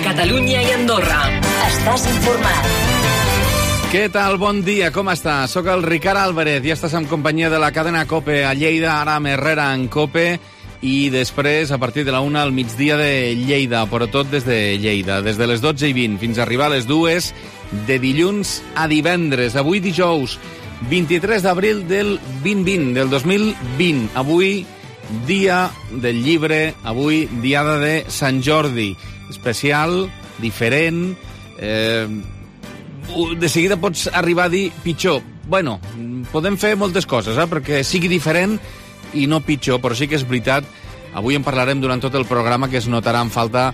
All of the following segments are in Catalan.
Catalunya i Andorra. Estàs informat. Què tal? Bon dia, com està? Soc el Ricard Álvarez i estàs en companyia de la cadena COPE a Lleida, ara amb Herrera en COPE, i després a partir de la 1 al migdia de Lleida, però tot des de Lleida, des de les 12:20 fins a arribar a les 2, de dilluns a divendres. Avui dijous, 23 d'abril del 2020, del 2020. Avui, dia del llibre, avui, diada de Sant Jordi. Especial, diferent, de seguida pots arribar a dir pitjor. Bueno, podem fer moltes coses, perquè sigui diferent i no pitjor, però sí que és veritat, avui en parlarem durant tot el programa, que es notarà en falta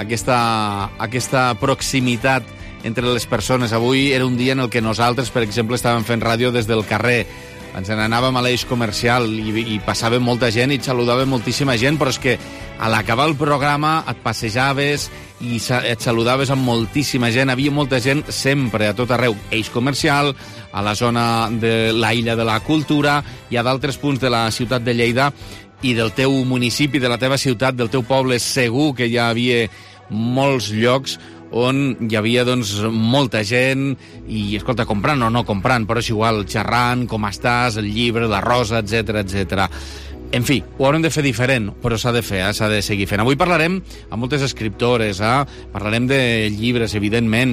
aquesta proximitat entre les persones. Avui era un dia en el que nosaltres, per exemple, estàvem fent ràdio des del carrer. Ens n'anàvem a l'eix comercial i passava molta gent i et saludava moltíssima gent, però és que a l'acabar el programa et passejaves i et saludaves amb moltíssima gent. Havia molta gent sempre, a tot arreu. Eix comercial, a la zona de l'Illa de la Cultura i a d'altres punts de la ciutat de Lleida i del teu municipi, de la teva ciutat, del teu poble. Segur que hi havia molts llocs on hi havia, doncs, molta gent i, escolta, comprant o no comprant, però és igual, xerrant, com estàs, el llibre, la rosa, etc etc. En fi, ho haurem de fer diferent, però s'ha de fer, s'ha de seguir fent. Avui parlarem amb moltes escriptores, parlarem de llibres, evidentment.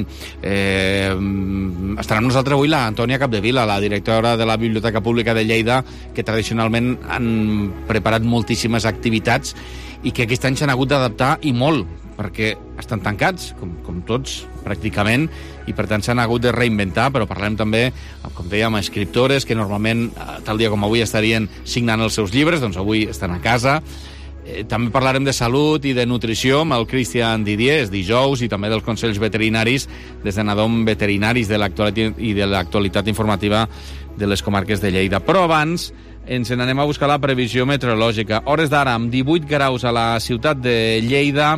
Estarà amb nosaltres avui la Antònia Capdevila, la directora de la Biblioteca Pública de Lleida, que tradicionalment han preparat moltíssimes activitats i que aquest any s'han hagut d'adaptar i molt, perquè estan tancats, com tots, pràcticament, i per tant s'han hagut de reinventar, però parlem també, com dèiem, escriptores que normalment, tal dia com avui, estarien signant els seus llibres, doncs avui estan a casa. També parlarem de salut i de nutrició amb el Cristian Didier, és dijous, i també dels consells veterinaris des de Nadom Veterinaris i de l'actualitat informativa de les comarques de Lleida. Però abans ens n'anem a buscar la previsió meteorològica. Hores d'ara, amb 18 graus a la ciutat de Lleida,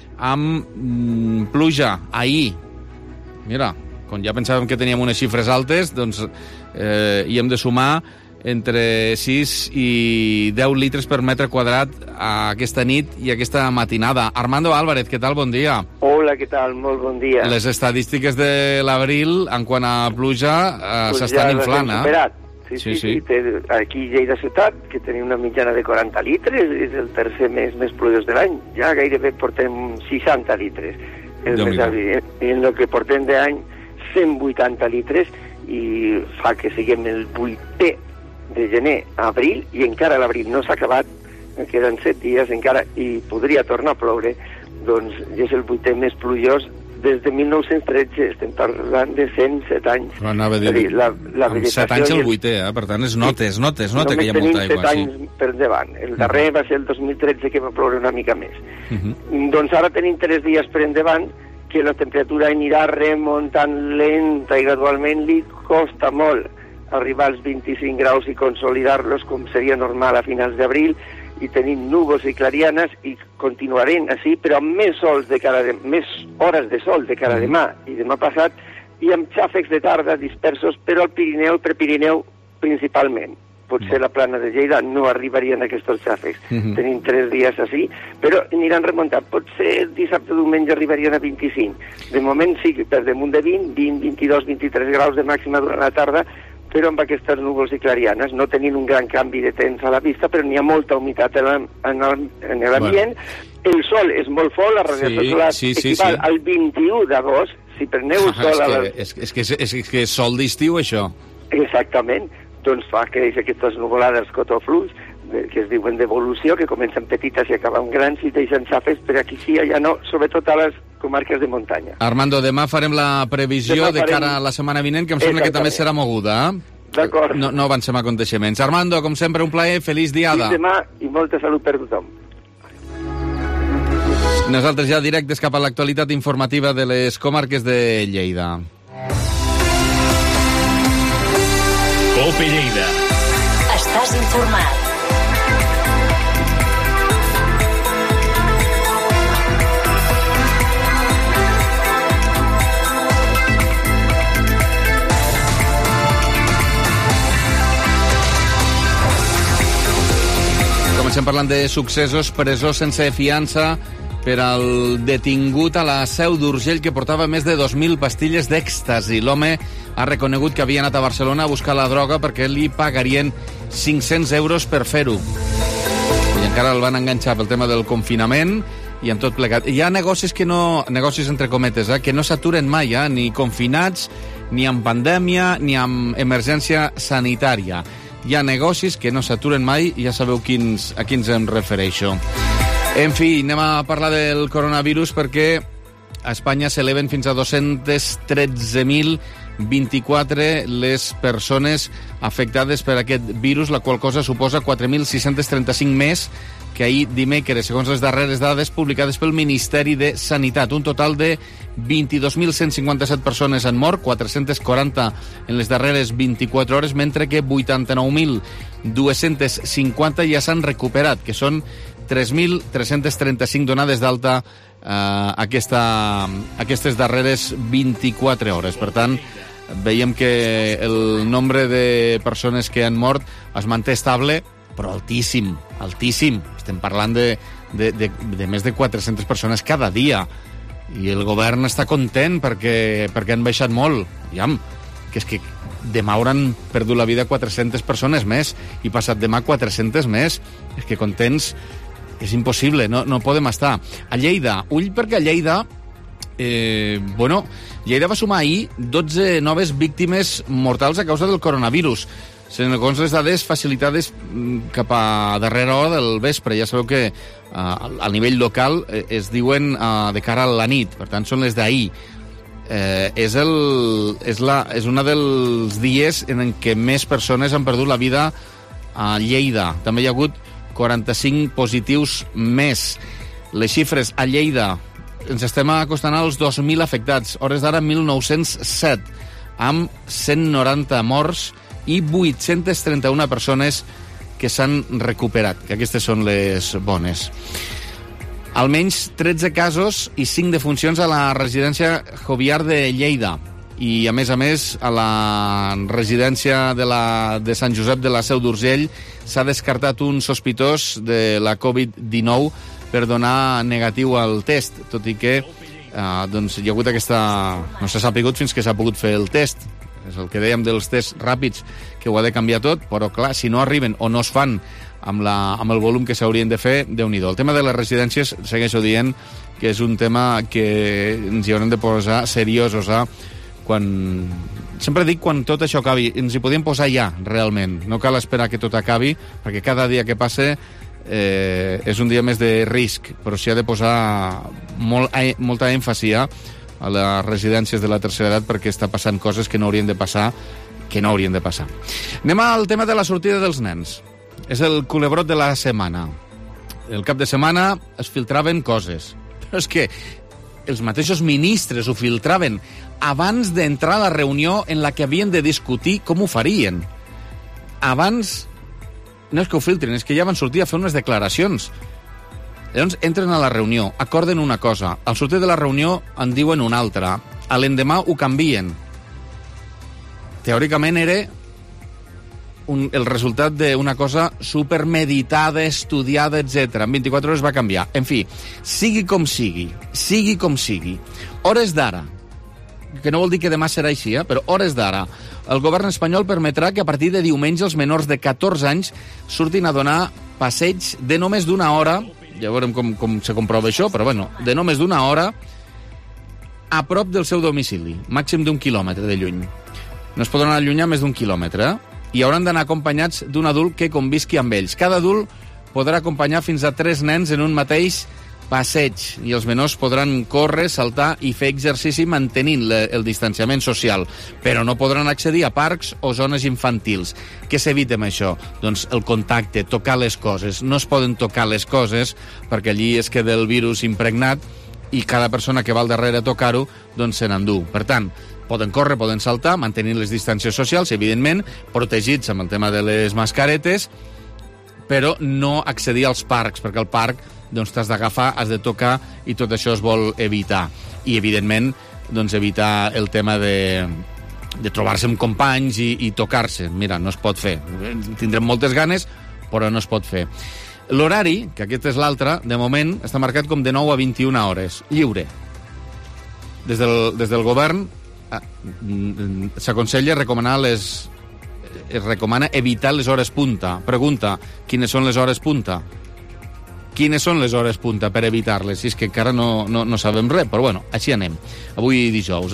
amb pluja ahir. Mira, quan ja pensàvem que teníem unes xifres altes, doncs hi hem de sumar entre 6 i 10 litres per metre quadrat aquesta nit i aquesta matinada. Armando Álvarez, què tal? Bon dia. Hola, què tal? Molt bon dia. Les estadístiques de l'abril, en quant a pluja, s'estan inflant, Sí. Aquí a Lleida Ciutat, que tenim una mitjana de 40 litres, és el tercer mes més plujós de l'any. Ja gairebé portem 60 litres. I en el que portem d'any, 180 litres, i fa que siguem el 8è de gener a abril, i encara l'abril no s'ha acabat, queden 7 dies encara, i podria tornar a ploure, doncs ja és el 8è més plujós des de 1913, estem parlant de 107 anys. Però anava a dir, amb 7 anys el 8è, per tant es nota que hi ha molta aigua. Només tenim 7 anys per endavant. El darrer va ser el 2013, que va ploure una mica més. Doncs ara tenim 3 dies per endavant que la temperatura anirà remuntant lenta i gradualment. Li costa molt arribar als 25 graus i consolidar-los com seria normal a finals d'abril, i tenim núvols i clarianes, i continuarem així, però amb més hores de sol de cara a demà i demà passat, i amb xàfecs de tarda dispersos, però al Pirineu i Prepirineu principalment. Potser la plana de Lleida no arribarien aquests xàfecs. Tenim 3 dies així, però aniran remuntant. Potser dissabte o diumenge arribarien a 25. De moment sí, per damunt de 20, 22, 23 graus de màxima durant la tarda, però amb aquestes núvols i clarianes, no tenint un gran canvi de temps a la vista, però n'hi ha molta humitat en l'ambient. El sol és molt fort, la radiació solar equival al 21 d'agost. Si preneu el sol... És que és sol d'estiu, això. Exactament. Doncs fa que aquestes nuvolades cotoflux, que es diuen d'evolució, que comencen petites i acaben grans i deixen xàfecs, però aquí sí, allà no, sobretot a les comarques de muntanya. Armando, demà farem la previsió de cara a la setmana vinent, que em sembla que també serà moguda. D'acord. No avancem aconteixements. Armando, com sempre, un plaer, feliç diada. Fins demà i molta salut per tothom. Nosaltres ja directes cap a l'actualitat informativa de les comarques de Lleida. COPE Lleida. Estàs informat. Comencem parlant de successos. Presó sense fiança per al detingut a la Seu d'Urgell que portava més de 2.000 pastilles d'èxtasi. L'home ha reconegut que havia anat a Barcelona a buscar la droga perquè li pagarien 500 euros per fer-ho. I encara el van enganxar pel tema del confinament i amb tot plegat. Hi ha negocis que no... negocis entre cometes, que no s'aturen mai, ni confinats, ni amb pandèmia, ni amb emergència sanitària. Hi ha negocis que no s'aturen mai i ja sabeu a quins em refereixo. En fi, anem a parlar del coronavirus perquè a Espanya s'eleven fins a 213.024 les persones afectades per aquest virus, la qual cosa suposa 4.635 més que ahir dimecres, segons les darreres dades publicades pel Ministeri de Sanitat. Un total de 22.157 persones han mort, 440 en les darreres 24 hores, mentre que 89.250 ja s'han recuperat, que són 3.335 donades d'alta aquestes darreres 24 hores. Per tant, veiem que el nombre de persones que han mort es manté estable, però altíssim, altíssim. Estem parlant de més de 400 persones cada dia. I el govern està content perquè han baixat molt. Aviam, que és que demà hauran perdut la vida 400 persones més i passat demà 400 més. És que contents és impossible, no podem estar. A Lleida, ull perquè a Lleida... Lleida va sumar ahir 12 noves víctimes mortals a causa del coronavirus. Segons les dades facilitades cap a darrera hora del vespre. Ja sabeu que a nivell local es diuen de cara a la nit, per tant són les d'ahir. És un dels dies en què més persones han perdut la vida a Lleida. També hi ha hagut 45 positius més. Les xifres a Lleida, ens estem acostant als 2.000 afectats, hores d'ara 1.907, amb 190 morts i 831 persones que s'han recuperat, que aquestes són les bones. Almenys 13 casos i 5 defuncions a la residència Joviar de Lleida. I, a més, a la residència de Sant Josep de la Seu d'Urgell s'ha descartat un sospitós de la Covid-19 per donar negatiu al test, tot i que hi ha hagut aquesta... no s'ha sapigut fins que s'ha pogut fer el test. És el que dèiem dels tests ràpids, que ho ha de canviar tot, però clar, si no arriben o no es fan amb el volum que s'haurien de fer, Déu-n'hi-do. El tema de les residències, segueixo dient que és un tema que ens hi haurem de posar seriosos, sempre dic quan tot això acabi, ens hi podíem posar ja, realment. No cal esperar que tot acabi, perquè cada dia que passe és un dia més de risc, però s'hi ha de posar molta èmfasi a les residències de la tercera edat perquè està passant coses que no haurien de passar, Anem al tema de la sortida dels nens. És el culebrot de la setmana. El cap de setmana es filtraven coses, però és que els mateixos ministres ho filtraven abans d'entrar a la reunió en la que havien de discutir com ho farien. Abans, no és que ho filtrin, és que ja van sortir a fer unes declaracions. Llavors entren a la reunió, acorden una cosa, al sortir de la reunió en diuen una altra, a l'endemà ho canvien. Teòricament era el resultat d'una cosa supermeditada, estudiada, etc. En 24 hores va canviar. En fi, sigui com sigui, hores d'ara, que no vol dir que demà serà així, però hores d'ara, el govern espanyol permetrà que a partir de diumenge els menors de 14 anys surtin a donar passeig de només d'una hora, ja veurem com se comprova això, però bueno, de només d'una hora a prop del seu domicili, màxim d'1 quilòmetre de lluny. No es podran allunyar més d'1 quilòmetre, i hauran d'anar acompanyats d'un adult que convisqui amb ells. Cada adult podrà acompanyar fins a 3 nens en un mateix passeig, i els menors podran córrer, saltar i fer exercici mantenint el distanciament social, però no podran accedir a parcs o zones infantils. Què s'evita amb això? Doncs el contacte, tocar les coses. No es poden tocar les coses perquè allí es queda el virus impregnat i cada persona que va al darrere a tocar-ho doncs se n'endú. Per tant, poden córrer, poden saltar, mantenint les distàncies socials, evidentment, protegits amb el tema de les mascaretes, però no accedir als parcs, perquè al parc doncs t'has d'agafar, has de tocar, i tot això es vol evitar. I, evidentment, doncs evitar el tema de trobar-se amb companys i tocar-se. Mira, no es pot fer. Tindrem moltes ganes, però no es pot fer. L'horari, que aquest és l'altre, de moment està marcat com de 9 a 21 hores, lliure. Des del govern s'aconsella es recomana evitar les hores punta. Pregunta, quines són les hores punta? Quines són les hores punta per evitar-les? Si és que encara no sabem res, però bueno, així anem. Avui dijous,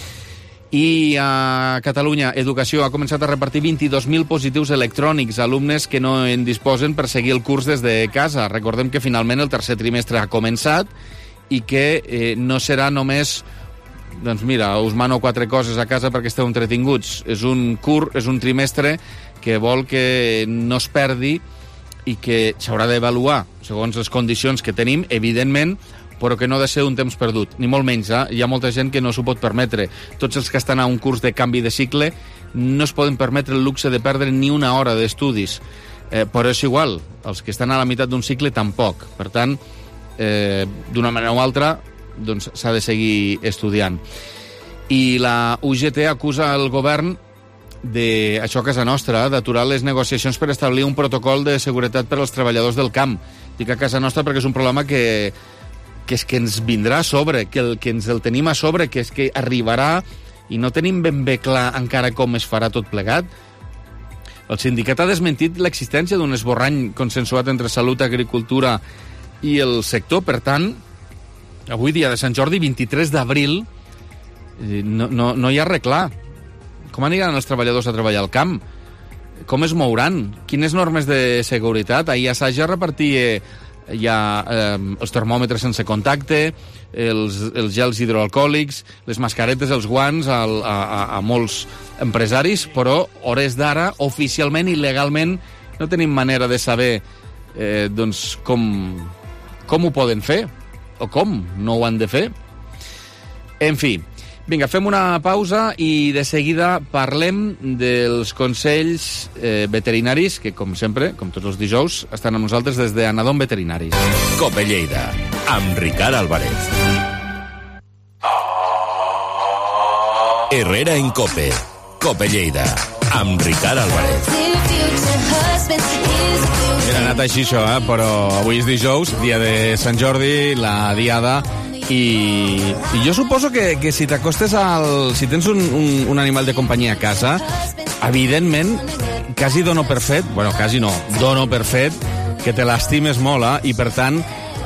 I a Catalunya, Educació ha començat a repartir 22.000 positius electrònics a alumnes que no en disposen per seguir el curs des de casa. Recordem que finalment el tercer trimestre ha començat i que no serà només, doncs mira, us mano 4 coses a casa perquè esteu entretinguts. És un trimestre que vol que no es perdi i que s'haurà d'avaluar segons les condicions que tenim, evidentment, però que no ha de ser un temps perdut, ni molt menys. Hi ha molta gent que no s'ho pot permetre. Tots els que estan a un curs de canvi de cicle no es poden permetre el luxe de perdre ni una hora d'estudis. Però és igual, els que estan a la meitat d'un cicle tampoc. Per tant, d'una manera o altra, doncs s'ha de seguir estudiant. I la UGT acusa el govern això a casa nostra, d'aturar les negociacions per establir un protocol de seguretat per als treballadors del camp. Dic a casa nostra perquè és un problema que és que ens vindrà a sobre, que ens el tenim a sobre, que és que arribarà i no tenim ben bé clar encara com es farà tot plegat. El sindicat ha desmentit l'existència d'un esborrany consensuat entre Salut, Agricultura i el sector. Per tant, avui, dia de Sant Jordi, 23 d'abril, no hi ha res clar. Com aniran els treballadors a treballar al camp? Com es mouran? Quines normes de seguretat? Ahir a Saja repartia els termòmetres sense contacte, els gels hidroalcohòlics, les mascaretes, els guants a molts empresaris, però hores d'ara, oficialment i legalment, no tenim manera de saber doncs com ho poden fer o com no ho han de fer. En fi, vinga, fem una pausa i de seguida parlem dels consells veterinaris que, com sempre, com tots els dijous, estan amb nosaltres des d'Anadom Veterinaris. Cope Lleida, amb Ricard Álvarez. Herrera en Cope. Cope Lleida, amb Ricard Álvarez. Era anat així això, però avui és dijous, dia de Sant Jordi, la diada. I jo suposo que si t'acostes si tens un animal de companyia a casa, evidentment, quasi dono per fet, quasi no, dono per fet que te l'estimes molt, i per tant,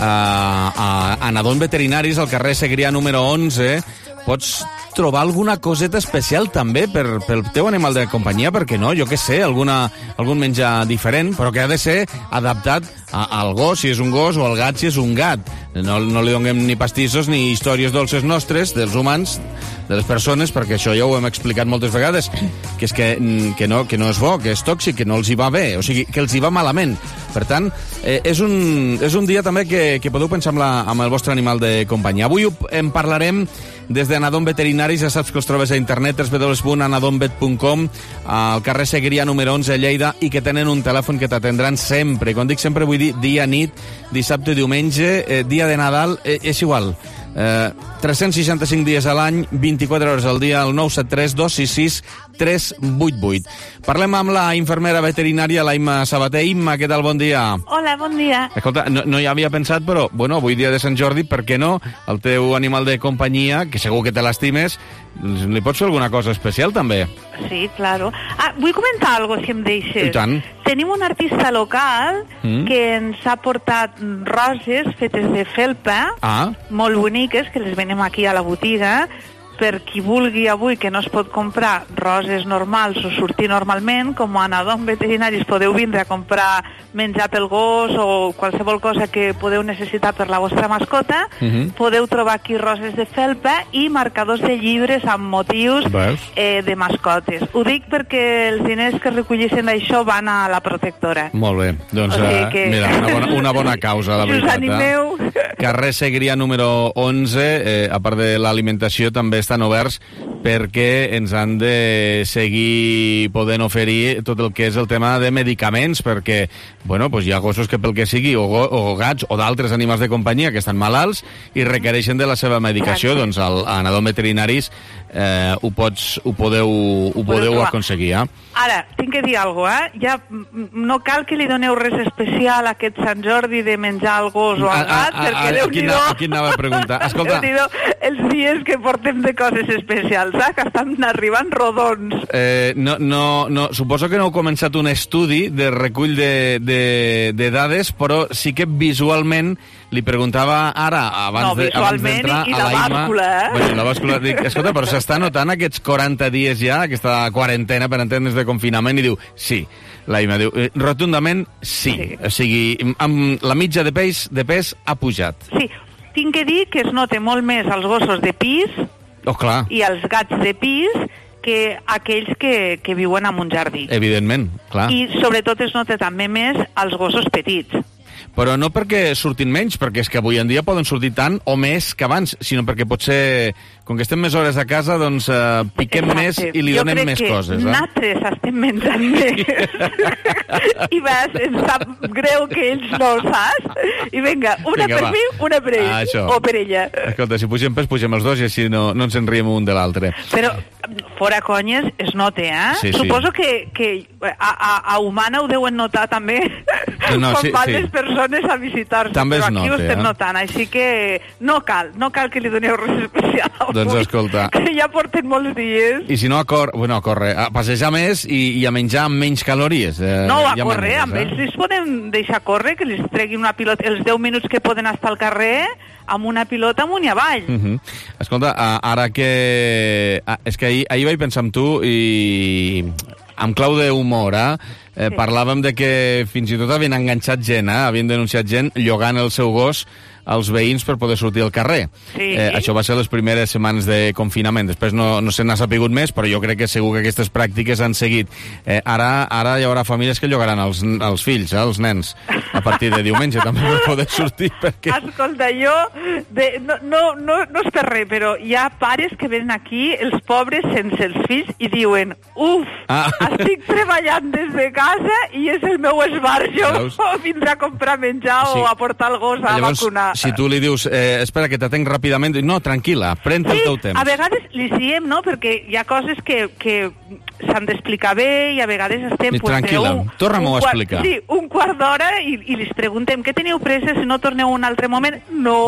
a Anadom Veterinaris, al carrer Segrià número 11, pots trobar alguna coseta especial també pel teu animal de companyia, perquè no, jo què sé, algun menjar diferent, però que ha de ser adaptat al gos, si és un gos, o al gat, si és un gat. No li donem ni pastissos ni històries dolces nostres, dels humans, de les persones, perquè això ja ho hem explicat moltes vegades, que és que no és bo, que és tòxic, que no els hi va bé, o sigui, que els hi va malament. Per tant, és un dia també que podeu pensar amb el vostre animal de companyia. Avui en parlarem des d'Anadom Veterinaris, ja saps que els trobes a internet, www.anadomvet.com, al carrer Segrià número 11 a Lleida, i que tenen un telèfon que t'atendran sempre. Quan dic sempre vull dir dia, nit, dissabte, diumenge, dia de Nadal, és igual. 365 dies a l'any, 24 hores al dia, al 973 266 388. Parlem amb la infermera veterinària, la Imma Sabater. Imma, què tal? Bon dia. Hola, bon dia. Escolta, no hi havia pensat, però, avui dia de Sant Jordi, per què no? El teu animal de companyia, que segur que te l'estimes, li pots fer alguna cosa especial, també? Sí, claro. Vull comentar alguna cosa, si em deixes. I tant. Tenim un artista local que ens ha portat roses fetes de felpa, molt boniques, que les venem aquí a la botiga, per qui vulgui avui que no es pot comprar roses normals o sortir normalment, com a Anadom Veterinaris podeu vindre a comprar menjar pel gos o qualsevol cosa que podeu necessitar per la vostra mascota, podeu trobar aquí roses de felpa i marcadors de llibres amb motius de mascotes. Ho dic perquè els diners que recollissin d'això van a la protectora. Molt bé, doncs mira, una bona causa, la veritat. Us animeu. Carrer Segrià número 11, a part de l'alimentació, també estan oberts perquè ens han de seguir podent oferir tot el que és el tema de medicaments, perquè bueno, pues hi ha gossos que pel que sigui, o gats o d'altres animals de companyia que estan malalts i requereixen de la seva medicació. Doncs al Anadom Veterinaris ho podeu aconseguir. Ara, tinc que dir alguna cosa, ja no cal que li doneu res especial a aquest Sant Jordi de menjar al gos o al gat, perquè Déu-n'hi-do... Aquí anava a preguntar. Escolta... Déu-n'hi-do els dies que portem de coses especials, que estan arribant rodons. No, suposo que no heu començat un estudi de recull de dades, però sí que visualment li preguntava ara, abans d'entrar a la bàscula, bueno, la bàscula, dic, escolta, però s'està notant aquests 40 dies ja, aquesta quarantena, per entendre's, de confinament, i diu, sí. La Ima diu, rotundament, sí. O sigui, amb la mitja de pes ha pujat. Sí, tinc que dir que es nota molt més als gossos de pis i als gats de pis que aquells que viuen en un jardí. Evidentment, clar. I sobretot es nota també més als gossos petits. Però no perquè surtin menys, perquè és que avui en dia poden sortir tant o més que abans, sinó perquè potser, com que estem més hores a casa, doncs piquem més i li donem més coses. Nosaltres estem menjant més. I vas, em sap greu que ells no ho saps. I vinga, una per mi, una per ell. O per ella. Escolta, si pugem pes, pugem els dos i així no ens en riem un de l'altre. Però, fora conyes, es nota, Sí, suposo que a Humana ho deuen notar també quan van les persones a visitar-se. També però aquí ho estem notant, així que no cal que li doneu res especial avui, doncs escolta, que ja porten molts dies. I si no, a córrer, a passejar més i a menjar amb menys calories. No, a córrer, amb ells els podem deixar córrer, que els treguin una pilota, els 10 minuts que poden estar al carrer, amb una pilota amunt i avall. Escolta, ara que... És que ahir vaig pensar amb tu i... amb clau d'humor, parlàvem de que fins i tot havien enganxat gent, havien denunciat gent llogant el seu gos als veïns per poder sortir al carrer. Sí. Això va ser les primeres setmanes de confinament. Després no se n'ha sapigut més, però jo crec que segur que aquestes pràctiques han seguit. Ara hi haurà famílies que llogaran els fills, els nens, a partir de diumenge també per poder sortir. Perquè... Escolta, jo no és per res, però hi ha pares que venen aquí, els pobres sense els fills, i diuen, estic treballant des de casa i és el meu esbarjo fins a comprar menjar o a portar el gos a vacunar. Si tu li dius, espera que t'atenc ràpidament, no, tranquil·la, pren el teu temps. A vegades li diem, no?, perquè hi ha coses que s'han d'explicar bé i a vegades estem... Tranquil·la, torna-m'ho a explicar. Sí, un quart d'hora i li preguntem, què teniu pressa si no torneu un altre moment? No,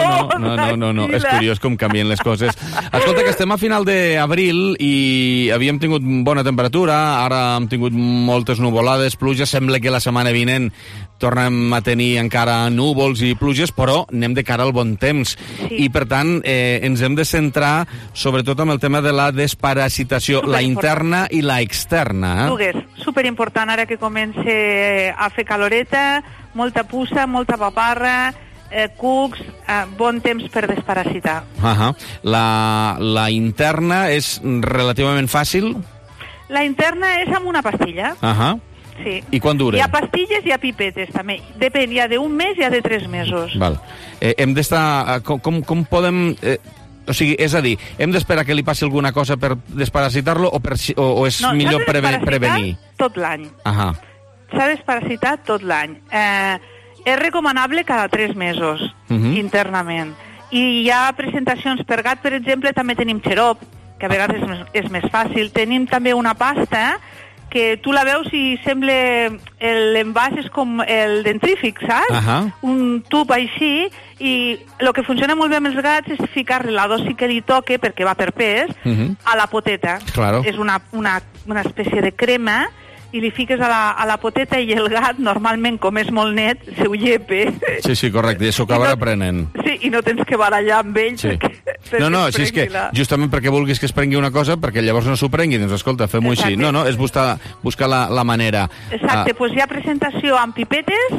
és curiós com canvien les coses. Escolta, que estem a final d'abril i havíem tingut bona temperatura, ara hem tingut moltes nuvolades, pluges, sembla que la setmana vinent tornem a tenir encara núvols i pluges, però anem de cara al bon temps. I, per tant, ens hem de centrar sobretot amb el tema de la desparasitació, la interna i la externa. Dugues, superimportant ara que comença a fer caloreta, molta puça, molta paparra, cucs, bon temps per desparasitar. La interna és relativament fàcil? La interna és amb una pastilla. Sí. I quan dura? Hi ha pastilles i hi ha pipetes, també. Depèn, hi ha d'un mes i hi ha de 3 mesos. Val. Hem d'estar... Com podem... o sigui, és a dir, hem d'esperar que li passi alguna cosa per desparasitar-lo o és millor prevenir? Tot l'any. S'ha desparasitat tot l'any. És recomanable cada 3 mesos, internament. I hi ha presentacions per gat, per exemple, també tenim xarop, que a vegades és més fàcil. Tenim també una pasta que tu la veus i sembla l'envàs és com el dentrífic, saps? Un tub així, i el que funciona molt bé amb els gats és ficar-li la dosi que li toque, perquè va per pes, a la poteta. És una espècie de crema, i li fiques a la poteta i el gat, normalment, com és molt net, se ho llepe. Sí, correcte, i s'ho acabarà prenent. Sí, i no tens que barallar amb ell No, si és que justament perquè vulguis que es prengui una cosa, perquè llavors no s'ho prengui, doncs escolta, fem-ho així. No, és buscar la manera. Exacte, doncs hi ha presentació amb pipetes,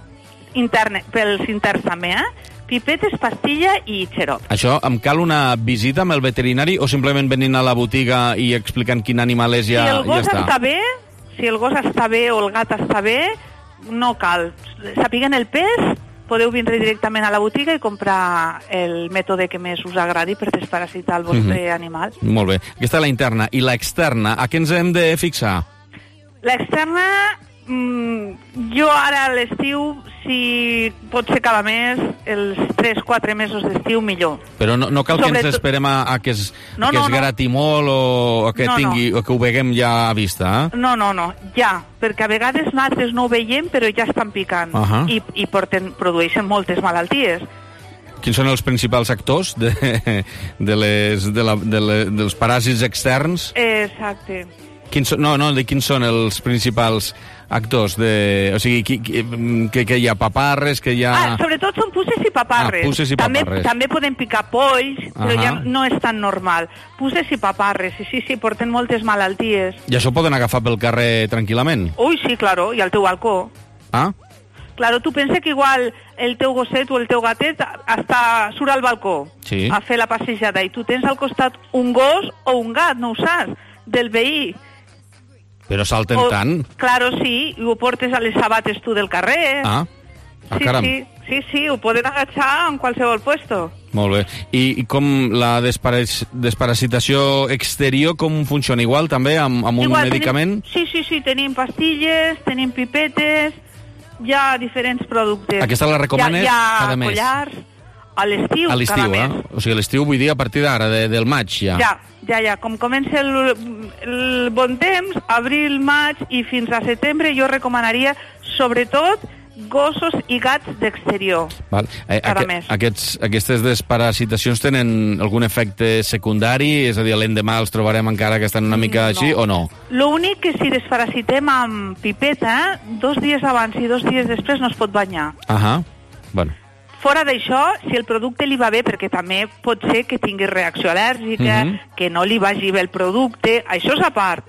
pels interns també, pipetes, pastilla i xarop. Això, em cal una visita amb el veterinari o simplement venint a la botiga i explicant quin animal és ja està? Si el gos està bé, si el gos està bé o el gat està bé, no cal. Sapiguen el pes, podeu vindre directament a la botiga i comprar el mètode que més us agradi per desparasitar el vostre animal. Molt bé. Aquesta és la interna. I l'externa, a què ens hem de fixar? L'externa, jo ara a l'estiu, si pot ser cada mes, els 3-4 mesos d'estiu, millor. Però no cal que ens esperem a que es grati molt o que ho veiem ja a vista, eh? No, ja, perquè a vegades nosaltres no ho veiem, però ja estan picant i produeixen moltes malalties. Quins són els principals actors dels paràsits externs? Exacte. Quins són els principals actors? O sigui, que hi ha paparres, que hi ha... Sobretot són puces i paparres. Puces i paparres. També poden picar polls, però ja no és tan normal. Puces i paparres, sí, porten moltes malalties. I això poden agafar pel carrer tranquil·lament? Ui, sí, claro, i al teu balcó. Ah? Claro, tu pensa que igual el teu gosset o el teu gatet surt al balcó a fer la passejada i tu tens al costat un gos o un gat, no ho saps, del veí. Però salten tant? Claro, sí, i ho portes a les sabates tu del carrer. Caram. Sí, ho poden agachar en qualsevol puesto. Molt bé. I com la desparasitació exterior, com funciona? Igual també amb un medicament? Sí, tenim pastilles, tenim pipetes, hi ha diferents productes. Aquesta la recomanes cada mes? Hi ha collars, a l'estiu cada mes. O sigui, a l'estiu vull dir a partir d'ara, del maig ja. Ja. Com comença el bon temps, abril, maig i fins a setembre, jo recomanaria sobretot gossos i gats d'exterior. Cada mes. Aquestes desparasitacions tenen algun efecte secundari? És a dir, l'endemà els trobarem encara que estan una mica així o no? L'únic que si desparasitem amb pipeta, 2 dies abans i 2 dies després no es pot banyar. Bueno. Fora d'això, si el producte li va bé, perquè també pot ser que tingui reacció al·lèrgica, que no li vagi bé el producte, això és a part.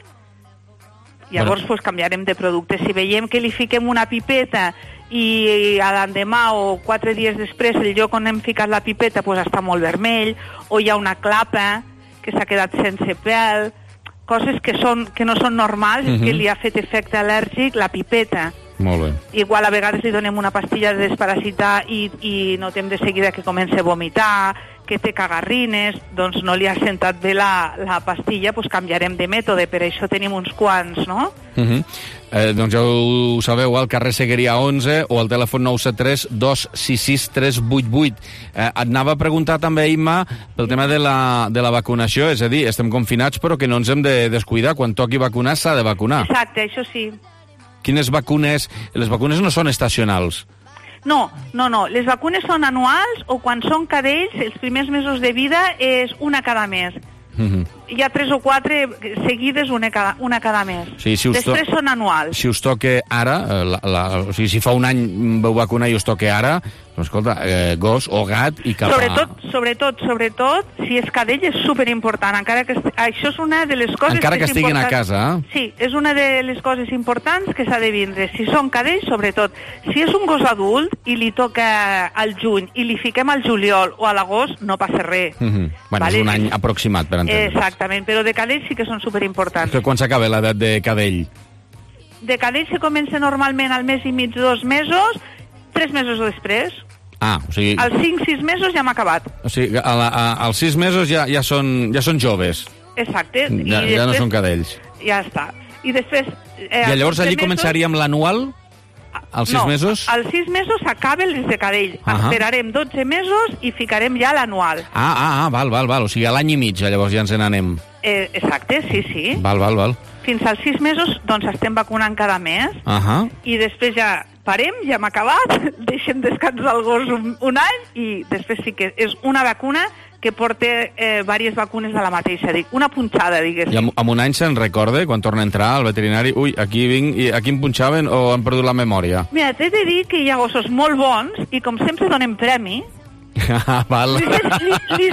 Llavors canviarem de producte. Si veiem que li fiquem una pipeta i a l'endemà o 4 dies després el lloc on hem ficat la pipeta està molt vermell, o hi ha una clapa que s'ha quedat sense pèl, coses que no són normals, que li ha fet efecte al·lèrgic la pipeta. Molt bé. Igual a vegades li donem una pastilla de desparasitar i notem de seguida que comença a vomitar, que té cagarrines, doncs no li ha sentat bé la pastilla, canviarem de mètode, per això tenim uns quants, no? Doncs ja ho sabeu, al carrer Segueria 11 o al telèfon 973 266 388. Et anava a preguntar també, Imma, pel tema de la vacunació, és a dir, estem confinats però que no ens hem de descuidar, quan toqui vacunar s'ha de vacunar. Exacte, això sí. Quines vacunes? Les vacunes no són estacionals. No. Les vacunes són anuals o quan són cadells, els primers mesos de vida és una cada mes. Hi ha 3 o 4 seguides, una cada mes. Després són anuals. Si us toca ara, o sigui, si fa un any vau vacunar i us toca ara, doncs escolta, gos o gat i cap a... Sobretot, si és cadell és superimportant, encara que això és una de les coses... Encara que estiguin a casa, eh? Sí, és una de les coses importants que s'ha de vindre. Si són cadells, sobretot. Si és un gos adult i li toca al juny i li fiquem al juliol o a l'agost, no passa res. Bueno, és un any aproximat, per entendre. Exactament, però de cadell sí que són superimportants. Quan s'acaba l'edat de cadell? De cadell se comença normalment al mes i mig, 2 mesos, 3 mesos després. O sigui... Als 5-6 mesos ja hem acabat. O sigui, als 6 mesos ja són joves. Exacte. Ja no són cadells. Ja està. I després... I llavors allí començaríem l'anual? Als 6 mesos? Als 6 mesos s'acaben les de cadell. Esperarem 12 mesos i ficarem ja l'anual. Val. O sigui, a l'any i mig, llavors ja ens n'anem. Exacte, sí. Val. Fins als 6 mesos, doncs, estem vacunant cada mes. I després ja parem, ja hem acabat, deixem descansar el gos un any i després sí que és una vacuna que porta diverses vacunes de la mateixa, una punxada, diguéssim. I amb un any se'n recorda, quan torna a entrar al veterinari, aquí vinc, i aquí em punxaven o han perdut la memòria? Mira, t'he de dir que hi ha gossos molt bons i com sempre donem premi, val. Li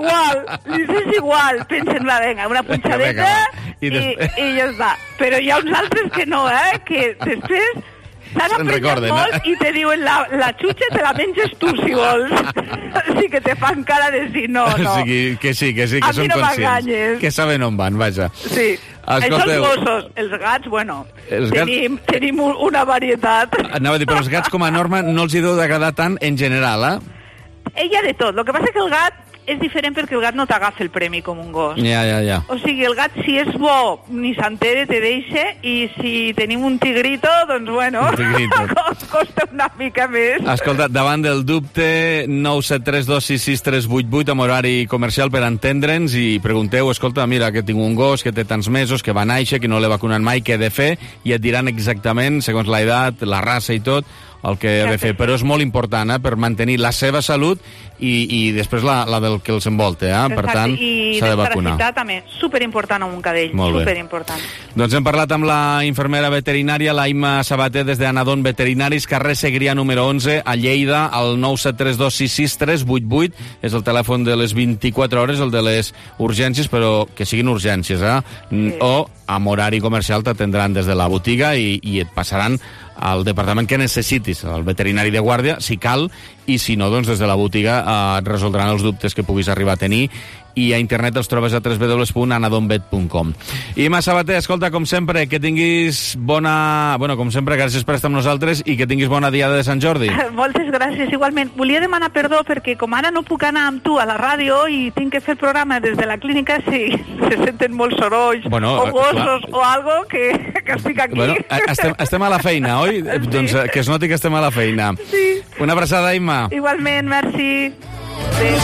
és igual, pensen, venga, una punxadeta i ja està. Però hi ha uns altres que no, que després s'han apreciat molt i te diuen la xutxa te la menges tu, si vols. Sí que te fan cara de dir no. Que sí, que són conscients. Que saben on van, vaja. Sí. Això els gossos. Els gats, bueno, tenim una varietat. Anava a dir, però els gats com a norma no els hi deu d'agradar tant en general, Hi ha de tot. El que passa que el gat és diferent perquè el gat no t'agafa el premi com un gos. Ja. O sigui, el gat, si és bo, ni s'entere, te deixa, i si tenim un tigrito, doncs, bueno, costa una mica més. Escolta, davant del dubte, 973266388 amb horari comercial per entendre'ns i pregunteu, escolta, mira, que tinc un gos que té tants mesos, que va néixer, que no l'he vacunat mai, què he de fer? I et diran exactament, segons la edat, la raça i tot, el que ha de fer, però és molt important per mantenir la seva salut i després la del que els envolta, per tant s'ha de vacunar. I també, superimportant amb un cadell, superimportant. Doncs hem parlat amb la infermera veterinària, l'Aima Sabater, des d'Anadon Veterinaris, carrer Segrià número 11, a Lleida, al 973266388, és el telèfon de les 24 hores, el de les urgències, però que siguin urgències, o amb horari comercial t'atendran des de la botiga i et passaran al departament que necessitis, al veterinari de guàrdia, si cal, i si no, doncs des de la botiga et resoldran els dubtes que puguis arribar a tenir, i a internet els trobes a www.anadonvet.com. Ima Sabater, escolta, com sempre, que tinguis bona... Bueno, com sempre, gràcies per estar amb nosaltres i que tinguis bona diada de Sant Jordi. Moltes gràcies, igualment. Volia demanar perdó perquè com ara no puc anar amb tu a la ràdio i tinc que fer el programa des de la clínica, si se senten molts sorolls, o gossos, o algo, que estic aquí. Bueno, estem a la feina, oi? Sí. Doncs que es noti que estem a la feina. Sí. Una abraçada, Ima. Igualment, merci. Sí.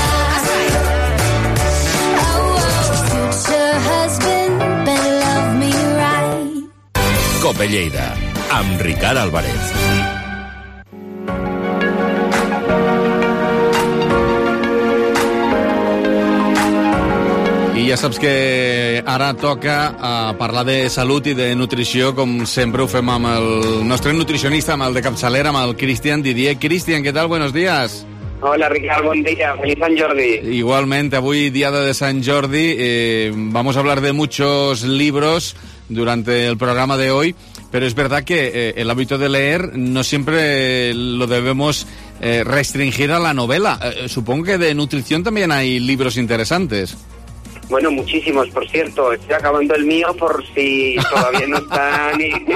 Cope Lleida, amb Ricard Álvarez. I ja saps que ara toca parlar de salut i de nutrició, com sempre ho fem amb el nostre nutricionista, amb el de capçalera, amb el Cristian Didier. Cristian, ¿qué tal? Buenos días. Hola, Ricard, buen día. Feliz San Jordi. Igualmente, hoy diada de San Jordi. Vamos a hablar de muchos libros durante el programa de hoy, pero es verdad que el hábito de leer no siempre lo debemos restringir a la novela. Supongo que de nutrición también hay libros interesantes. Bueno, muchísimos, por cierto. Estoy acabando el mío por si todavía no están.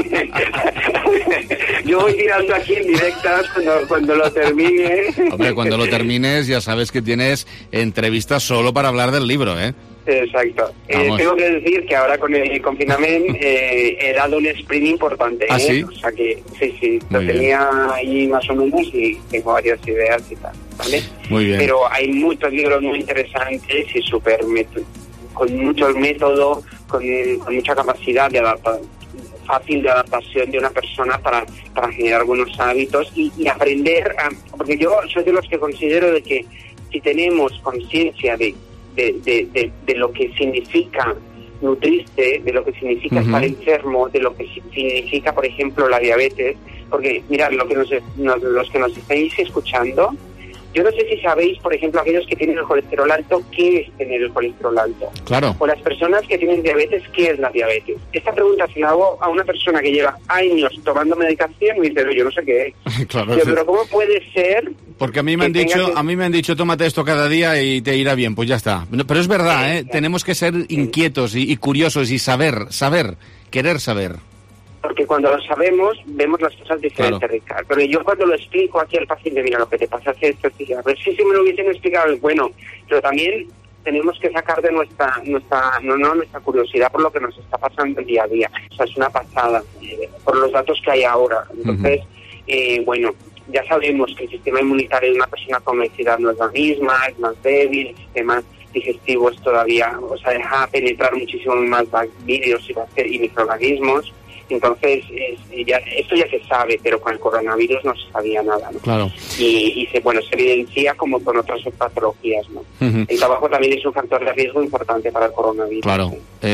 Yo voy tirando aquí en directas cuando lo termine. Hombre, cuando lo termines ya sabes que tienes entrevistas solo para hablar del libro, ¿eh? Exacto. Tengo que decir que ahora con el confinamiento he dado un sprint importante. ¿Ah, sí? O sea que sí, lo tenía ahí más o menos y tengo varias ideas y tal, ¿vale? Muy bien. Pero hay muchos libros muy interesantes y con mucho método, con mucha capacidad de fácil de adaptación de una persona para generar buenos hábitos y aprender porque yo soy de los que considero de que si tenemos conciencia de lo que significa nutrirse, de lo que significa estar enfermo, de lo que significa, por ejemplo, la diabetes, porque mirad, los que nos estáis escuchando, yo no sé si sabéis, por ejemplo, aquellos que tienen el colesterol alto, ¿qué es tener el colesterol alto? Claro. O las personas que tienen diabetes, ¿qué es la diabetes? Esta pregunta se la hago a una persona que lleva años tomando medicación y me dice, yo no sé qué es. Claro, pero ¿cómo puede ser? Porque a mí me han dicho, tómate esto cada día y te irá bien, pues ya está. Pero es verdad, tenemos que ser inquietos y curiosos y querer saber. Porque cuando lo sabemos, vemos las cosas diferentes, claro. Ricardo. Pero yo cuando lo explico aquí al paciente, mira, lo que te pasa es esto, a ver si me lo hubiesen explicado, bueno, pero también tenemos que sacar de nuestra curiosidad por lo que nos está pasando el día a día. O sea, es una pasada, por los datos que hay ahora. Entonces, bueno, ya sabemos que el sistema inmunitario de una persona con obesidad no es la misma, es más débil, el sistema digestivo es todavía, o sea, deja penetrar muchísimo más bacterias y microorganismos. Entonces, esto ya se sabe, pero con el coronavirus no se sabía nada, ¿no? Claro. Y se evidencia como con otras patologías, ¿no? El tabaco también es un factor de riesgo importante para el coronavirus. Claro.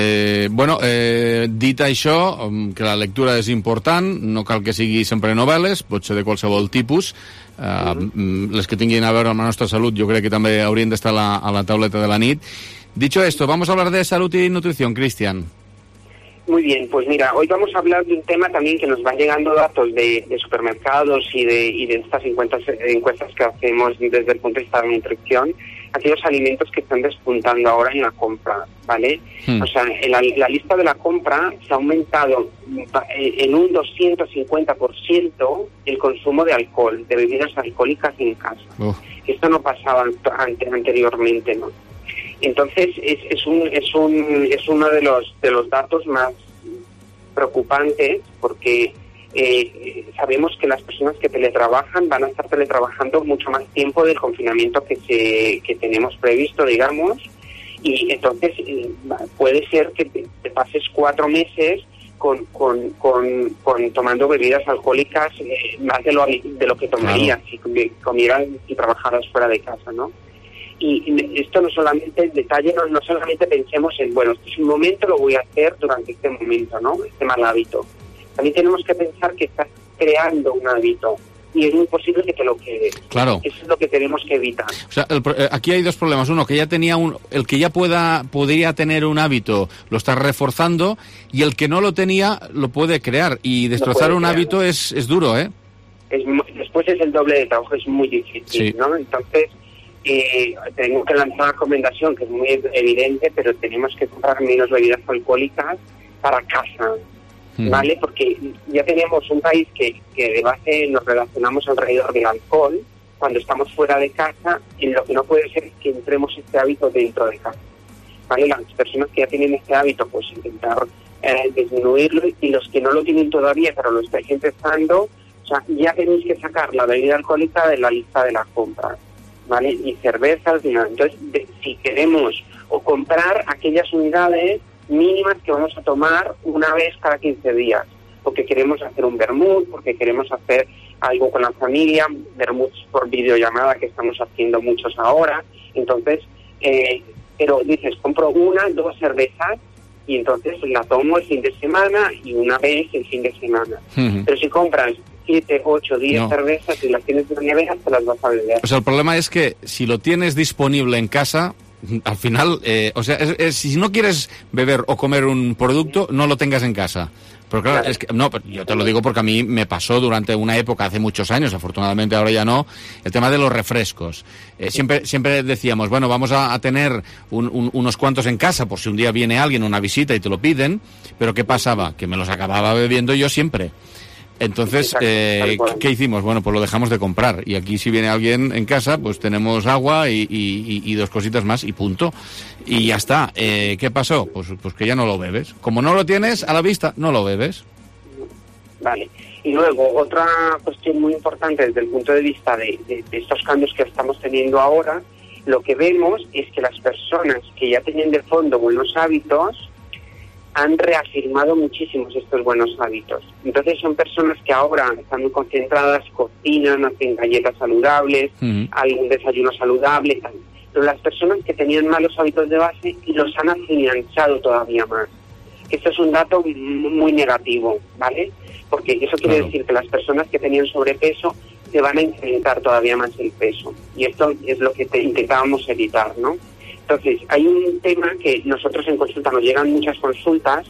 Dit això, que la lectura és important, no cal que sigui sempre novel·les, pot ser de qualsevol tipus. Les que tinguin a veure amb la nostra salut, jo crec que també haurien d'estar a la tauleta de la nit. Dicho esto, vamos a hablar de salud y nutrición, Cristian. Muy bien, pues mira, hoy vamos a hablar de un tema también que nos van llegando datos de supermercados y de estas encuestas que hacemos desde el punto de vista de nutrición, aquellos alimentos que están despuntando ahora en la compra, ¿vale? O sea, la lista de la compra se ha aumentado en un 250% el consumo de alcohol, de bebidas alcohólicas en casa. Esto no pasaba anteriormente, ¿no? Entonces es uno de los datos más preocupantes, porque sabemos que las personas que teletrabajan van a estar teletrabajando mucho más tiempo del confinamiento que tenemos previsto, digamos, y entonces puede ser que te pases 4 meses con tomando bebidas alcohólicas más de lo que tomarías si comieras y trabajaras fuera de casa, ¿no? Y esto no solamente el detalle, no solamente pensemos en, bueno, este es un momento, lo voy a hacer durante este momento, ¿no? Este mal hábito. También tenemos que pensar que estás creando un hábito y es muy posible que te lo quedes. Claro. Eso es lo que tenemos que evitar. O sea, aquí hay dos problemas. Uno, que ya tenía el que ya podría tener un hábito lo está reforzando, y el que no lo tenía lo puede crear, y destrozar un hábito es duro, ¿eh? Después es el doble de trabajo, es muy difícil, sí, ¿no? Entonces, tengo que lanzar una recomendación que es muy evidente, pero tenemos que comprar menos bebidas alcohólicas para casa, ¿vale? Porque ya tenemos un país que de base nos relacionamos alrededor del alcohol cuando estamos fuera de casa, y lo que no puede ser es que entremos este hábito dentro de casa, ¿vale? Las personas que ya tienen este hábito, pues intentar disminuirlo, y los que no lo tienen todavía, pero lo estáis empezando, o sea, ya tenéis que sacar la bebida alcohólica de la lista de las compras, ¿vale? Y cervezas, y nada. Entonces, si queremos comprar aquellas unidades mínimas que vamos a tomar una vez cada 15 días, porque queremos hacer un vermut, porque queremos hacer algo con la familia, vermuts por videollamada que estamos haciendo muchos ahora. Entonces, pero dices, compro 1, 2 cervezas y entonces la tomo el fin de semana y una vez el fin de semana. Pero si compras 7, 8, 10 cervezas y las tienes en la nevera, te las vas a beber. O sea, el problema es que si lo tienes disponible en casa, al final, o sea, si no quieres beber o comer un producto, no lo tengas en casa. Pero claro, es que, no, yo te lo digo porque a mí me pasó durante una época, hace muchos años, afortunadamente ahora ya no, el tema de los refrescos. Siempre decíamos, bueno, vamos a tener unos cuantos en casa por si un día viene alguien, una visita y te lo piden, pero ¿qué pasaba? Que me los acababa bebiendo yo siempre. Entonces, ¿qué hicimos? Bueno, pues lo dejamos de comprar. Y aquí si viene alguien en casa, pues tenemos agua y 2 cositas más y punto. Y ya está. ¿Qué pasó? Pues que ya no lo bebes. Como no lo tienes a la vista, no lo bebes. Vale. Y luego, otra cuestión muy importante desde el punto de vista de estos cambios que estamos teniendo ahora, lo que vemos es que las personas que ya tenían de fondo buenos hábitos han reafirmado muchísimos estos buenos hábitos. Entonces son personas que ahora están muy concentradas, cocinan, hacen galletas saludables, algún desayuno saludable, tal. Pero las personas que tenían malos hábitos de base los han afianzado todavía más. Esto es un dato muy negativo, ¿vale? Porque eso quiere decir que las personas que tenían sobrepeso se van a incrementar todavía más el peso. Y esto es lo que intentábamos evitar, ¿no? Entonces, hay un tema que nosotros en consulta nos llegan muchas consultas,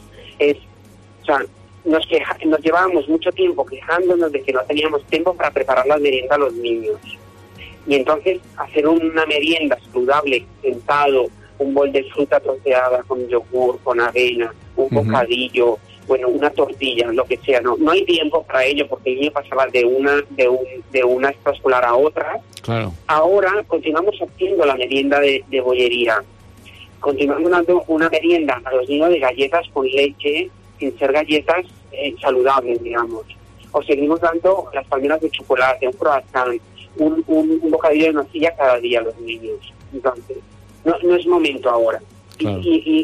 o sea, nos llevábamos mucho tiempo quejándonos de que no teníamos tiempo para preparar la merienda a los niños. Y entonces, hacer una merienda saludable, sentado, un bol de fruta troceada con yogur, con avena, un bocadillo, bueno, una tortilla, lo que sea, no hay tiempo para ello porque el niño pasaba de una extraescolar a otra. Claro. Ahora continuamos haciendo la merienda de bollería, continuamos dando una merienda a los niños de galletas con leche, sin ser galletas saludables, digamos, o seguimos dando las palmeras de chocolate, un croissant, un bocadillo de nocilla cada día a los niños. Entonces, no es momento ahora. Claro.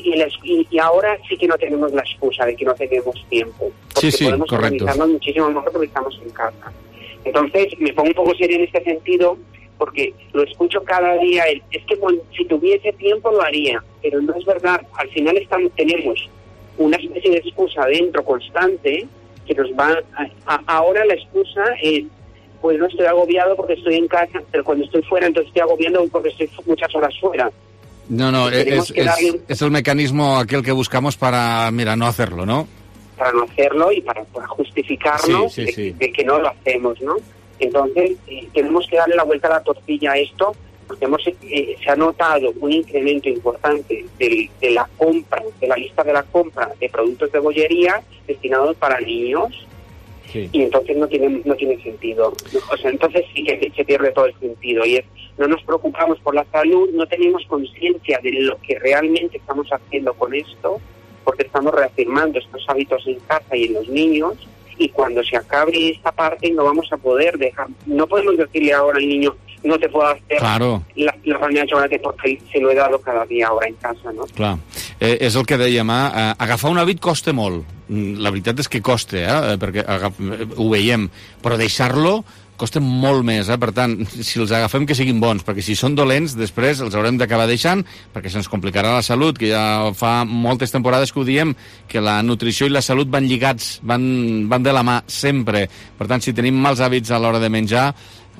Y ahora sí que no tenemos la excusa de que no tenemos tiempo, porque podemos organizarnos muchísimo mejor porque estamos en casa. Entonces me pongo un poco serio en este sentido, porque lo escucho cada día, es que si tuviese tiempo lo haría, pero no es verdad. Al final tenemos una especie de excusa dentro constante que nos va ahora la excusa es, pues no estoy agobiado porque estoy en casa, pero cuando estoy fuera entonces estoy agobiando porque estoy muchas horas fuera. No, es el mecanismo aquel que buscamos para, no hacerlo, ¿no? Para no hacerlo y para justificarnos de que no lo hacemos, ¿no? Entonces, tenemos que darle la vuelta a la tortilla a esto, porque se ha notado un incremento importante de la compra, de la lista de la compra de productos de bollería destinados para niños, y entonces no tiene sentido. O sea, entonces sí que se pierde todo el sentido, y no nos preocupamos por la salud, no tenemos conciencia de lo que realmente estamos haciendo con esto, porque estamos reafirmando estos hábitos en casa y en los niños, y cuando se acabe esta parte no vamos a poder no podemos decirle ahora al niño, no te puedo hacer la panera de xocolate porque se lo he dado cada dia ahora en casa, no? Clar, és el que dèiem, agafar un hàbit costa molt, la veritat és que costa, perquè ho veiem, però deixar-lo costa molt més, per tant, si els agafem que siguin bons, perquè si són dolents, després els haurem d'acabar deixant, perquè se'ns complicarà la salut, que ja fa moltes temporades que ho diem, que la nutrició i la salut van lligats, van de la mà sempre. Per tant, si tenim mals hàbits a l'hora de menjar,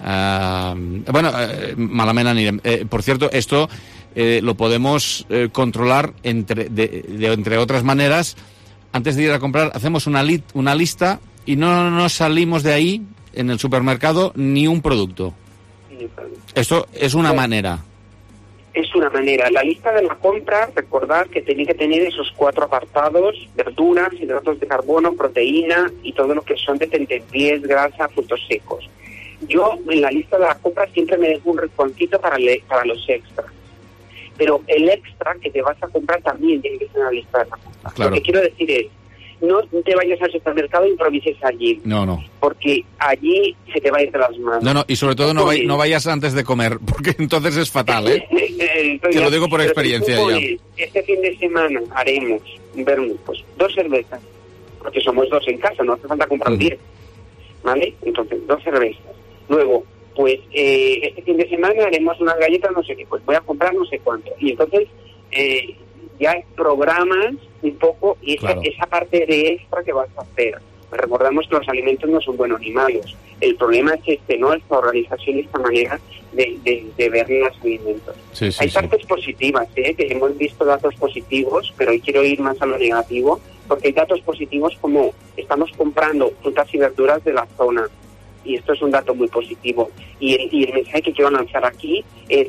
malament anirem. Por cierto, esto lo podemos controlar entre otras maneras. Antes de ir a comprar, hacemos una lista y no nos salimos de ahí en el supermercado ni un producto. Esto es una manera. Es una manera. La lista de la compra, recordad que tiene que tener esos 4 apartados: verduras, hidratos de carbono, proteína y todo lo que son de tentempiés, grasa, frutos secos. Yo en la lista de la compra siempre me dejo un rinconcito para los extras. Pero el extra que te vas a comprar también tiene que ser en la lista de la compra. Claro. Lo que quiero decir es, no te vayas al supermercado e improvises allí. No. Porque allí se te va a ir de las manos. No, y sobre todo no vayas antes de comer, porque entonces es fatal, ¿eh? Te lo digo por experiencia ya. Este fin de semana haremos un vermut, pues 2 cervezas, porque somos 2 en casa, no hace falta comprar 10, ¿vale? Entonces, 2 cervezas. Luego, pues este fin de semana haremos unas galletas, no sé qué, pues voy a comprar no sé cuánto. Y entonces ya programas un poco esa parte de extra que vas a hacer. Recordamos que los alimentos no son buenos ni malos. El problema es ¿no? Esta organización y esta manera de ver los alimentos. Hay partes positivas, que hemos visto datos positivos, pero hoy quiero ir más a lo negativo, porque hay datos positivos como estamos comprando frutas y verduras de la zona. Y esto es un dato muy positivo. Y el mensaje que quiero lanzar aquí es: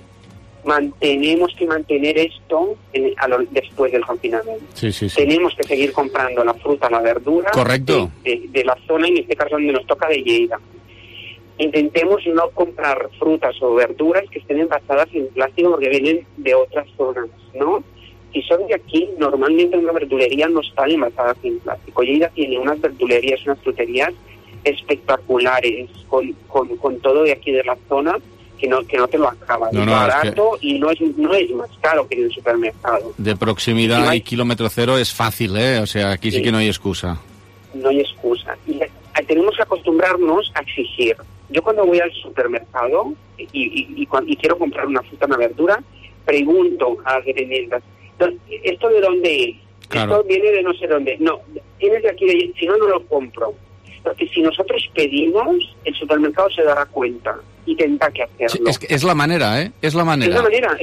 tenemos que mantener esto después del confinamiento. Sí. Tenemos que seguir comprando la fruta, la verdura. Correcto. De la zona, en este caso donde nos toca, de Lleida. Intentemos no comprar frutas o verduras que estén envasadas en plástico porque vienen de otras zonas, ¿no? Si son de aquí, normalmente en una verdulería no están envasadas en plástico. Lleida tiene unas verdulerías, unas fruterías espectaculares con todo de aquí de la zona que no te lo acabas. Es barato y no es más caro que en el supermercado. De proximidad y kilómetro cero es fácil, o sea, aquí sí que no hay excusa. No hay excusa. Y tenemos que acostumbrarnos a exigir. Yo cuando voy al supermercado y quiero comprar una fruta, una verdura, pregunto a las dependientes: ¿esto de dónde es? Claro. Esto viene de no sé dónde. No, tienes de aquí, si no lo compro. Porque si nosotros pedimos, el supermercado se dará cuenta y tendrá que hacerlo. Sí, es la manera, Es la manera.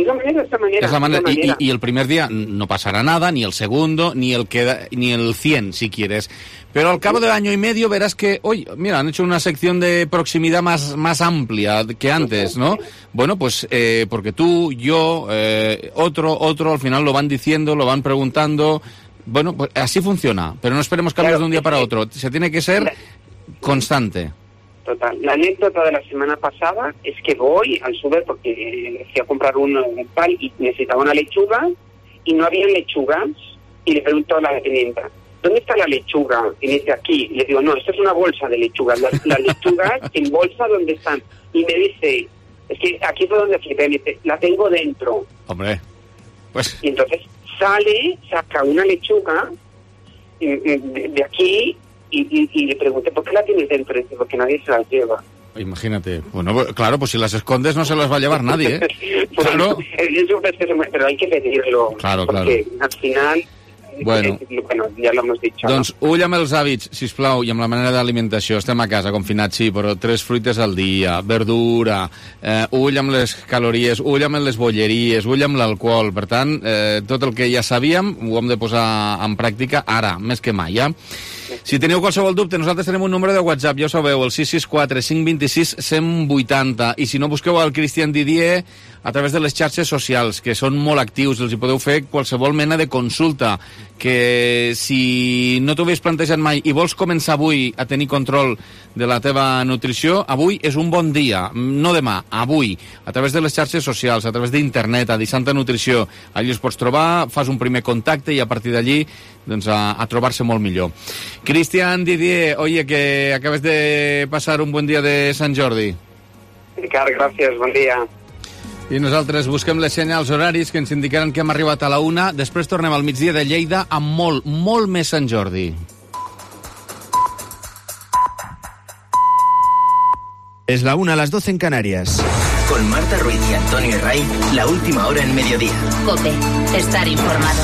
Es la manera. Y el primer día no pasará nada, ni el segundo, ni el 100, si quieres. Pero al cabo de año y medio verás que, oye, mira, han hecho una sección de proximidad más amplia que antes, ¿no? Bueno, pues porque tú, yo, otro, al final lo van diciendo, lo van preguntando. Bueno, pues así funciona, pero no esperemos cambios de un día para otro. Se tiene que ser constante. Total. La anécdota de la semana pasada es que voy al súper porque fui a comprar un pan y necesitaba una lechuga y no había lechugas, y le pregunto a la dependienta: ¿dónde está la lechuga? Y me dice: aquí. Y le digo: no, esto es una bolsa de lechugas. Las lechugas en bolsa, ¿dónde están? Y me dice: es que aquí fue donde flipé. Me dice: la tengo dentro. Hombre, pues... Y entonces saca una lechuga de aquí y le pregunté: ¿por qué la tienes dentro? Porque nadie se las lleva. Imagínate. Bueno, claro, pues si las escondes no se las va a llevar nadie, ¿eh? Pues claro. Pero hay que pedirlo. Claro. Porque al final Bueno, ja l'hemos dit. Doncs ull amb els hàbits, sisplau, i amb la manera d'alimentació. Estem a casa, confinats, sí, però 3 fruites al dia, verdura, ull amb les calories, ull amb les bolleries, ull amb l'alcohol. Per tant, tot el que ja sabíem ho hem de posar en pràctica ara, més que mai, ja? Si teniu qualsevol dubte, nosaltres tenim un número de WhatsApp, ja ho sabeu, el 664 526 180, i si no, busqueu el Christian Didier a través de les xarxes socials, que són molt actius, els hi podeu fer qualsevol mena de consulta, que si no t'ho havies plantejat mai i vols començar avui a tenir control de la teva nutrició, avui és un bon dia, no demà, avui, a través de les xarxes socials, a través d'internet, a Santa Nutrició, allí els pots trobar, fas un primer contacte i a partir d'allí doncs, a trobar-se molt millor. Christian Didier, oye, que acabes de pasar un buen día de Sant Jordi. Ricard, gràcies, bon dia. I nosaltres busquem les senyals horaris que ens indicaran que hem arribat a la 1. Després tornem al migdia de Lleida amb molt més Sant Jordi. Es la 1, a las 12 en Canarias. Con Marta Ruiz y Antonio Herray, la última hora en mediodía. COPE, estar informado.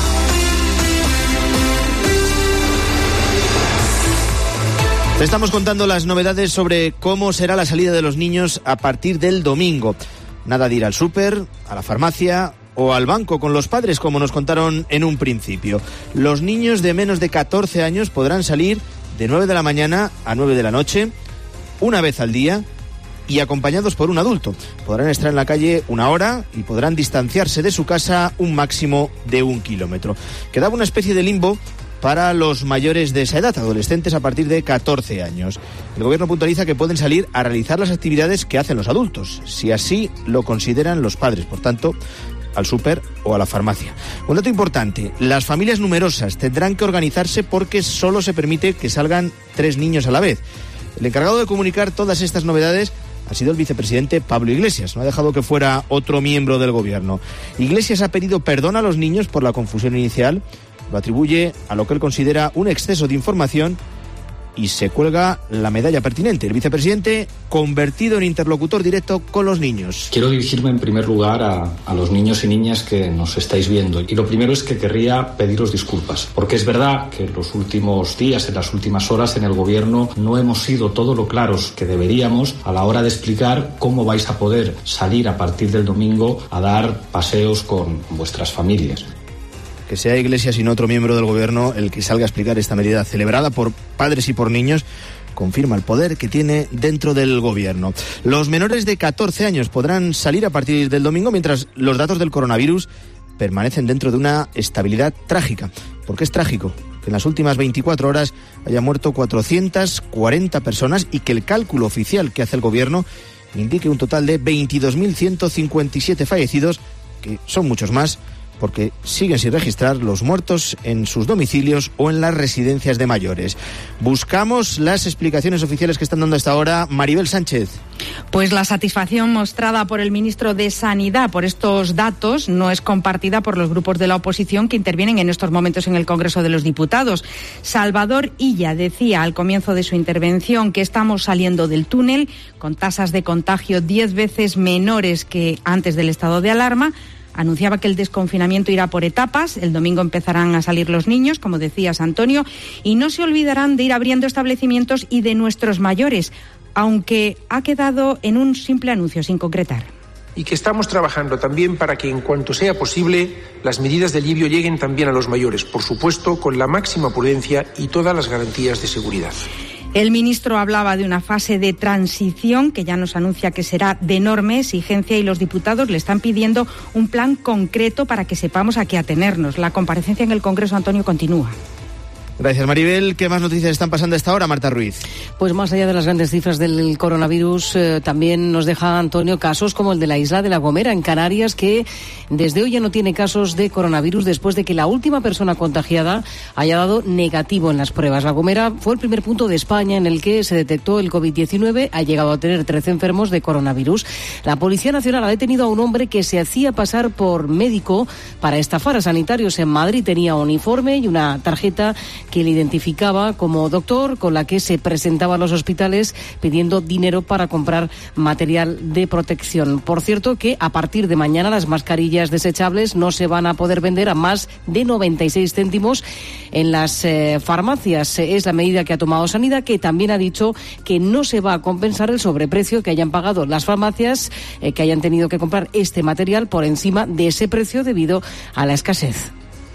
Te estamos contando las novedades sobre cómo será la salida de los niños a partir del domingo. Nada de ir al súper, a la farmacia o al banco con los padres, como nos contaron en un principio. Los niños de menos de 14 años podrán salir de 9 de la mañana a 9 de la noche, una vez al día y acompañados por un adulto. Podrán estar en la calle 1 hora y podrán distanciarse de su casa un máximo de 1 kilómetro. Quedaba una especie de limbo para los mayores de esa edad, adolescentes a partir de 14 años. El gobierno puntualiza que pueden salir a realizar las actividades que hacen los adultos, si así lo consideran los padres, por tanto, al súper o a la farmacia. Un dato importante, las familias numerosas tendrán que organizarse porque solo se permite que salgan 3 niños a la vez. El encargado de comunicar todas estas novedades ha sido el vicepresidente Pablo Iglesias. No ha dejado que fuera otro miembro del gobierno. Iglesias ha pedido perdón a los niños por la confusión inicial, lo atribuye a lo que él considera un exceso de información y se cuelga la medalla pertinente. El vicepresidente convertido en interlocutor directo con los niños. Quiero dirigirme en primer lugar a los niños y niñas que nos estáis viendo. Y lo primero es que querría pediros disculpas, porque es verdad que en los últimos días, en las últimas horas, en el gobierno no hemos sido todo lo claros que deberíamos a la hora de explicar cómo vais a poder salir a partir del domingo a dar paseos con vuestras familias. Que sea Iglesias y no otro miembro del gobierno el que salga a explicar esta medida celebrada por padres y por niños, confirma el poder que tiene dentro del gobierno. Los menores de 14 años podrán salir a partir del domingo, mientras los datos del coronavirus permanecen dentro de una estabilidad trágica. ¿Por qué es trágico? Que en las últimas 24 horas hayan muerto 440 personas y que el cálculo oficial que hace el gobierno indique un total de 22.157 fallecidos, que son muchos más, porque siguen sin registrar los muertos en sus domicilios o en las residencias de mayores. Buscamos las explicaciones oficiales que están dando hasta ahora. Maribel Sánchez. Pues la satisfacción mostrada por el ministro de Sanidad por estos datos no es compartida por los grupos de la oposición que intervienen en estos momentos en el Congreso de los Diputados. Salvador Illa decía al comienzo de su intervención que estamos saliendo del túnel con tasas de contagio 10 veces menores que antes del estado de alarma. Anunciaba que el desconfinamiento irá por etapas. El domingo empezarán a salir los niños, como decías, Antonio, y no se olvidarán de ir abriendo establecimientos y de nuestros mayores, aunque ha quedado en un simple anuncio sin concretar. Y que estamos trabajando también para que, en cuanto sea posible, las medidas de alivio lleguen también a los mayores, por supuesto, con la máxima prudencia y todas las garantías de seguridad. El ministro hablaba de una fase de transición que ya nos anuncia que será de enorme exigencia y los diputados le están pidiendo un plan concreto para que sepamos a qué atenernos. La comparecencia en el Congreso, Antonio, continúa. Gracias, Maribel. ¿Qué más noticias están pasando a esta hora, Marta Ruiz? Pues más allá de las grandes cifras del coronavirus, también nos deja, Antonio, casos como el de la isla de La Gomera, en Canarias, que desde hoy ya no tiene casos de coronavirus después de que la última persona contagiada haya dado negativo en las pruebas. La Gomera fue el primer punto de España en el que se detectó el COVID-19. Ha llegado a tener 13 enfermos de coronavirus. La Policía Nacional ha detenido a un hombre que se hacía pasar por médico para estafar a sanitarios en Madrid. Tenía un uniforme y una tarjeta que le identificaba como doctor, con la que se presentaba a los hospitales pidiendo dinero para comprar material de protección. Por cierto, que a partir de mañana las mascarillas desechables no se van a poder vender a más de 96 céntimos en las farmacias. Es la medida que ha tomado Sanidad, que también ha dicho que no se va a compensar el sobreprecio que hayan pagado las farmacias que hayan tenido que comprar este material por encima de ese precio debido a la escasez.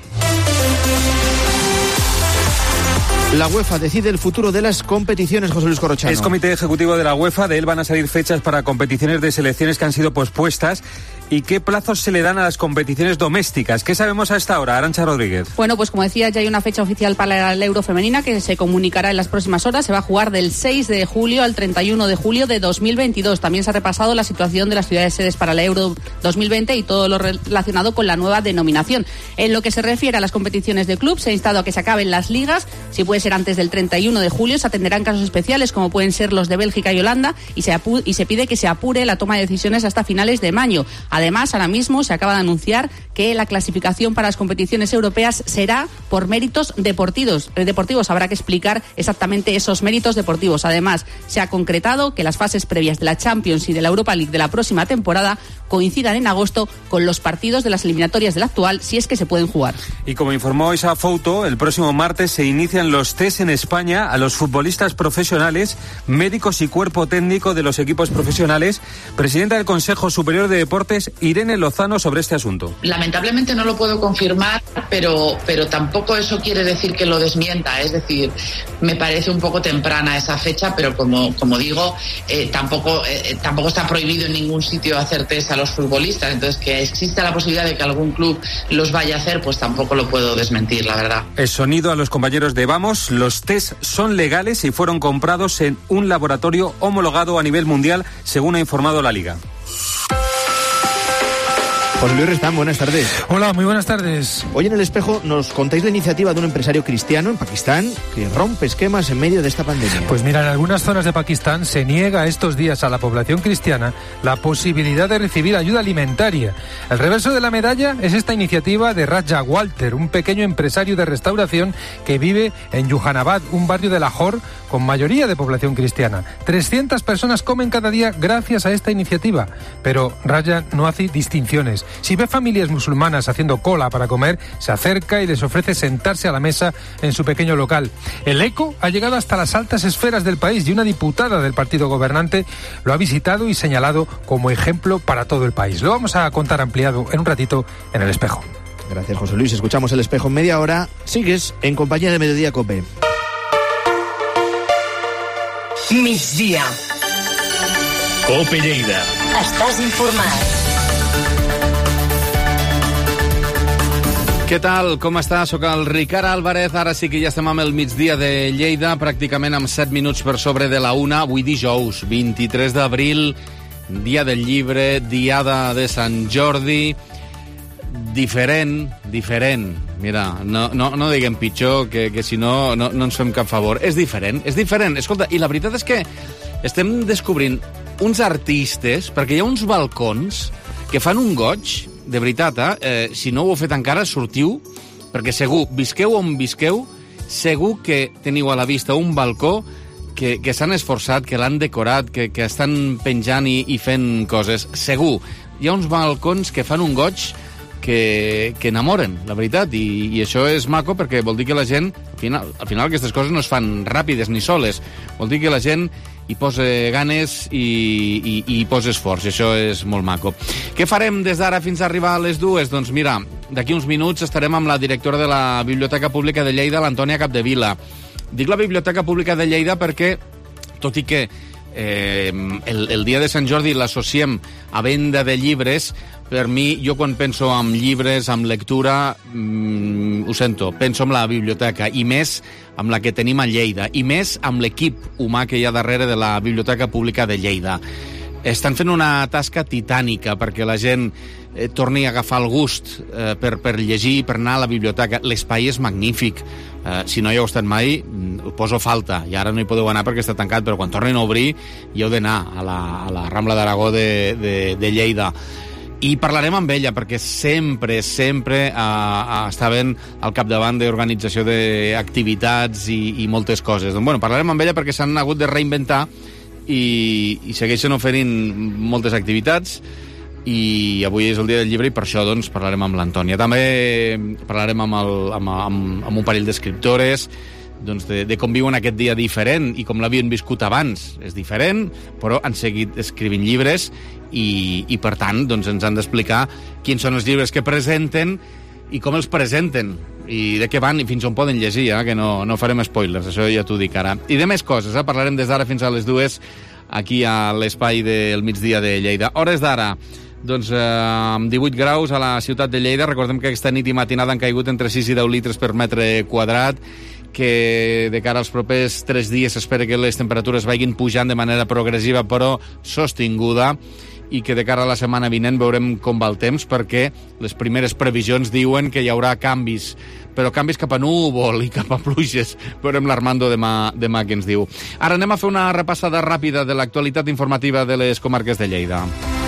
La UEFA decide el futuro de las competiciones, José Luis Corrochano. Es comité ejecutivo de la UEFA, de él van a salir fechas para competiciones de selecciones que han sido pospuestas. ¿Y qué plazos se le dan a las competiciones domésticas? ¿Qué sabemos a esta hora, Arantxa Rodríguez? Bueno, pues como decía, ya hay una fecha oficial para el Euro femenina que se comunicará en las próximas horas. Se va a jugar del 6 de julio al 31 de julio de 2022. También se ha repasado la situación de las ciudades sedes para el Euro 2020 y todo lo relacionado con la nueva denominación. En lo que se refiere a las competiciones de club, se ha instado a que se acaben las ligas. Si puede ser antes del 31 de julio, se atenderán casos especiales como pueden ser los de Bélgica y Holanda y se pide que se apure la toma de decisiones hasta finales de mayo. Además, ahora mismo se acaba de anunciar que la clasificación para las competiciones europeas será por méritos deportivos. Habrá que explicar exactamente esos méritos deportivos. Además, se ha concretado que las fases previas de la Champions y de la Europa League de la próxima temporada coincidan en agosto con los partidos de las eliminatorias del actual, si es que se pueden jugar. Y como informó esa foto, el próximo martes se inician los test en España a los futbolistas profesionales, médicos y cuerpo técnico de los equipos profesionales. Presidenta del Consejo Superior de Deportes, Irene Lozano, sobre este asunto. Lamentablemente no lo puedo confirmar, pero tampoco eso quiere decir que lo desmienta. Es decir, me parece un poco temprana esa fecha, pero como digo, tampoco está prohibido en ningún sitio hacer test a los futbolistas. Entonces, que exista la posibilidad de que algún club los vaya a hacer, pues tampoco lo puedo desmentir, la verdad. El sonido a los compañeros de Vamos. Los test son legales y fueron comprados en un laboratorio homologado a nivel mundial, según ha informado la Liga. José Luis Restán, buenas tardes. Hola, muy buenas tardes. Hoy en El Espejo nos contáis la iniciativa de un empresario cristiano en Pakistán que rompe esquemas en medio de esta pandemia. Pues mira, en algunas zonas de Pakistán se niega estos días a la población cristiana la posibilidad de recibir ayuda alimentaria. El reverso de la medalla es esta iniciativa de Raja Walter, un pequeño empresario de restauración que vive en Yuhanabad, un barrio de Lahore con mayoría de población cristiana. 300 personas comen cada día gracias a esta iniciativa, pero Raja no hace distinciones. Si ve familias musulmanas haciendo cola para comer, se acerca y les ofrece sentarse a la mesa en su pequeño local. El eco ha llegado hasta las altas esferas del país y una diputada del partido gobernante lo ha visitado y señalado como ejemplo para todo el país. Lo vamos a contar ampliado en un ratito en El Espejo. Gracias, José Luis. Escuchamos El Espejo en media hora. Sigues en compañía de Mediodía COPE. Migdia. COPE Lleida. Estàs informat. Què tal? Com està? Soc el Ricard Álvarez. Ara sí que ja estem amb el migdia de Lleida, pràcticament amb 7 minuts per sobre de la 1. Avui dijous, 23 d'abril, dia del llibre, diada de Sant Jordi. Diferent. Mira, no diguem pitjor, que si no ens fem cap favor. És diferent. Escolta, i la veritat és que estem descobrint uns artistes, perquè hi ha uns balcons que fan un goig, de veritat, si no ho heu fet encara, sortiu, perquè segur, visqueu on visqueu, segur que teniu a la vista un balcó que s'han esforçat, que l'han decorat, que estan penjant i fent coses. Segur, hi ha uns balcons que fan un goig que enamoren, la veritat, i això és maco perquè vol dir que la gent, al final aquestes coses no es fan ràpides ni soles, vol dir que la gent hi posa ganes i hi posa esforç, i això és molt maco. Què farem des d'ara fins a arribar a les 2? Doncs mira, d'aquí uns minuts estarem amb la directora de la Biblioteca Pública de Lleida, l'Antònia Capdevila. Dic la Biblioteca Pública de Lleida perquè, tot i que el dia de Sant Jordi l'associem a venda de llibres, per mi, jo quan penso en llibres, en lectura, ho sento, penso en la biblioteca, i més amb la que tenim a Lleida, i més amb l'equip humà que hi ha darrere de la Biblioteca Pública de Lleida. Estan fent una tasca titànica perquè la gent torni a agafar el gust per llegir, per anar a la biblioteca. L'espai és magnífic. Si no hi heu estat mai, us poso falta. I ara no hi podeu anar perquè està tancat, però quan tornin a obrir hi heu d'anar a la Rambla d'Aragó de Lleida. I parlarem amb ella, perquè sempre està ben al capdavant d'organització d'activitats i moltes coses. Doncs, bueno, parlarem amb ella perquè s'han hagut de reinventar i segueixen oferint moltes activitats, i avui és el dia del llibre i per això doncs, parlarem amb l'Antònia. També parlarem amb un parell d'escriptores, doncs de com viuen aquest dia diferent i com l'havien viscut abans. És diferent, però han seguit escrivint llibres i per tant, doncs, ens han d'explicar quins són els llibres que presenten i com els presenten, i de què van i fins on poden llegir, que no farem spoilers, això ja t'ho dic ara. I de més coses, parlarem des d'ara fins a les 2 aquí a l'espai del migdia de Lleida. Hores d'ara, doncs amb 18 graus a la ciutat de Lleida. Recordem que aquesta nit i matinada han caigut entre 6 i 10 litres per metre quadrat, que de cara als propers 3 dies s'espera que les temperatures vagin pujant de manera progressiva però sostinguda, i que de cara a la setmana vinent veurem com va el temps, perquè les primeres previsions diuen que hi haurà canvis, però canvis cap a núvol i cap a pluges. Veurem l'Armando demà què ens diu. Ara anem a fer una repassada ràpida de l'actualitat informativa de les comarques de Lleida.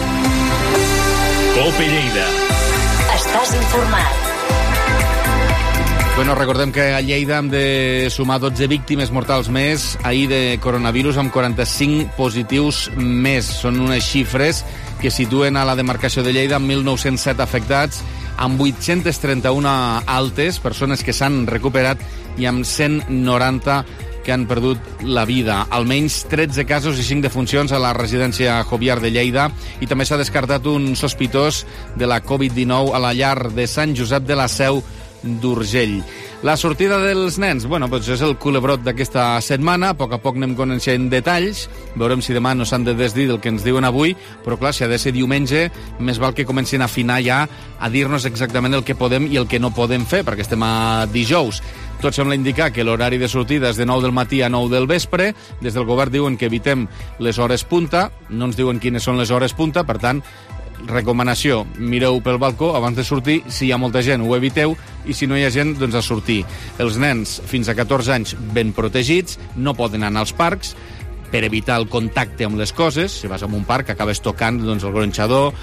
Cope Lleida. Estàs informat. Bueno, recordem que a Lleida hem de sumar 12 víctimes mortals més ahir de coronavirus, amb 45 positius més. Són unes xifres que situen a la demarcació de Lleida amb 1.907 afectats, amb 831 altes, persones que s'han recuperat, i amb 190 que han perdut la vida. Almenys 13 casos i 5 defuncions a la residència Joviar de Lleida, i també s'ha descartat un sospitós de la Covid-19 a la llar de Sant Josep de la Seu d'Urgell. La sortida dels nens, bueno, doncs és el culebrot d'aquesta setmana. A poc anem coneixent detalls, veurem si demà no s'han de desdir del que ens diuen avui, però clar, si ha de ser diumenge, més val que comencin a afinar ja a dir-nos exactament el que podem i el que no podem fer, perquè estem a dijous. Tot sembla indicar que l'horari de sortida és de 9 del matí a 9 del vespre. Des del govern diuen que evitem les hores punta, no ens diuen quines són les hores punta, per tant, recomanació, mireu pel balcó abans de sortir. Si hi ha molta gent, ho eviteu, i si no hi ha gent, doncs a sortir. Els nens fins a 14 anys ben protegits, no poden anar als parcs per evitar el contacte amb les coses. Si vas a un parc, acabes tocant doncs, el gronxador,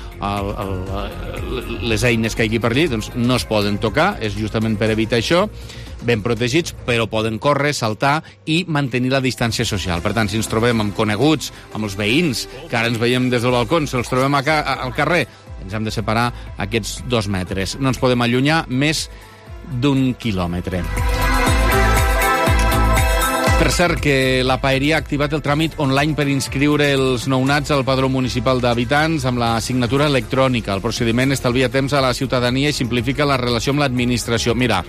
les eines que hi hagi per allí, doncs no es poden tocar, és justament per evitar això. Ben protegits, però poden córrer, saltar i mantenir la distància social. Per tant, si ens trobem amb coneguts, amb els veïns, que ara ens veiem des del balcó, si els trobem al carrer, ens hem de separar aquests 2 metres. No ens podem allunyar més d'1 quilòmetre. Per cert, que la Paeria ha activat el tràmit online per inscriure els nounats al padró municipal d'habitants amb la signatura electrònica. El procediment estalvia temps a la ciutadania i simplifica la relació amb l'administració. Mira,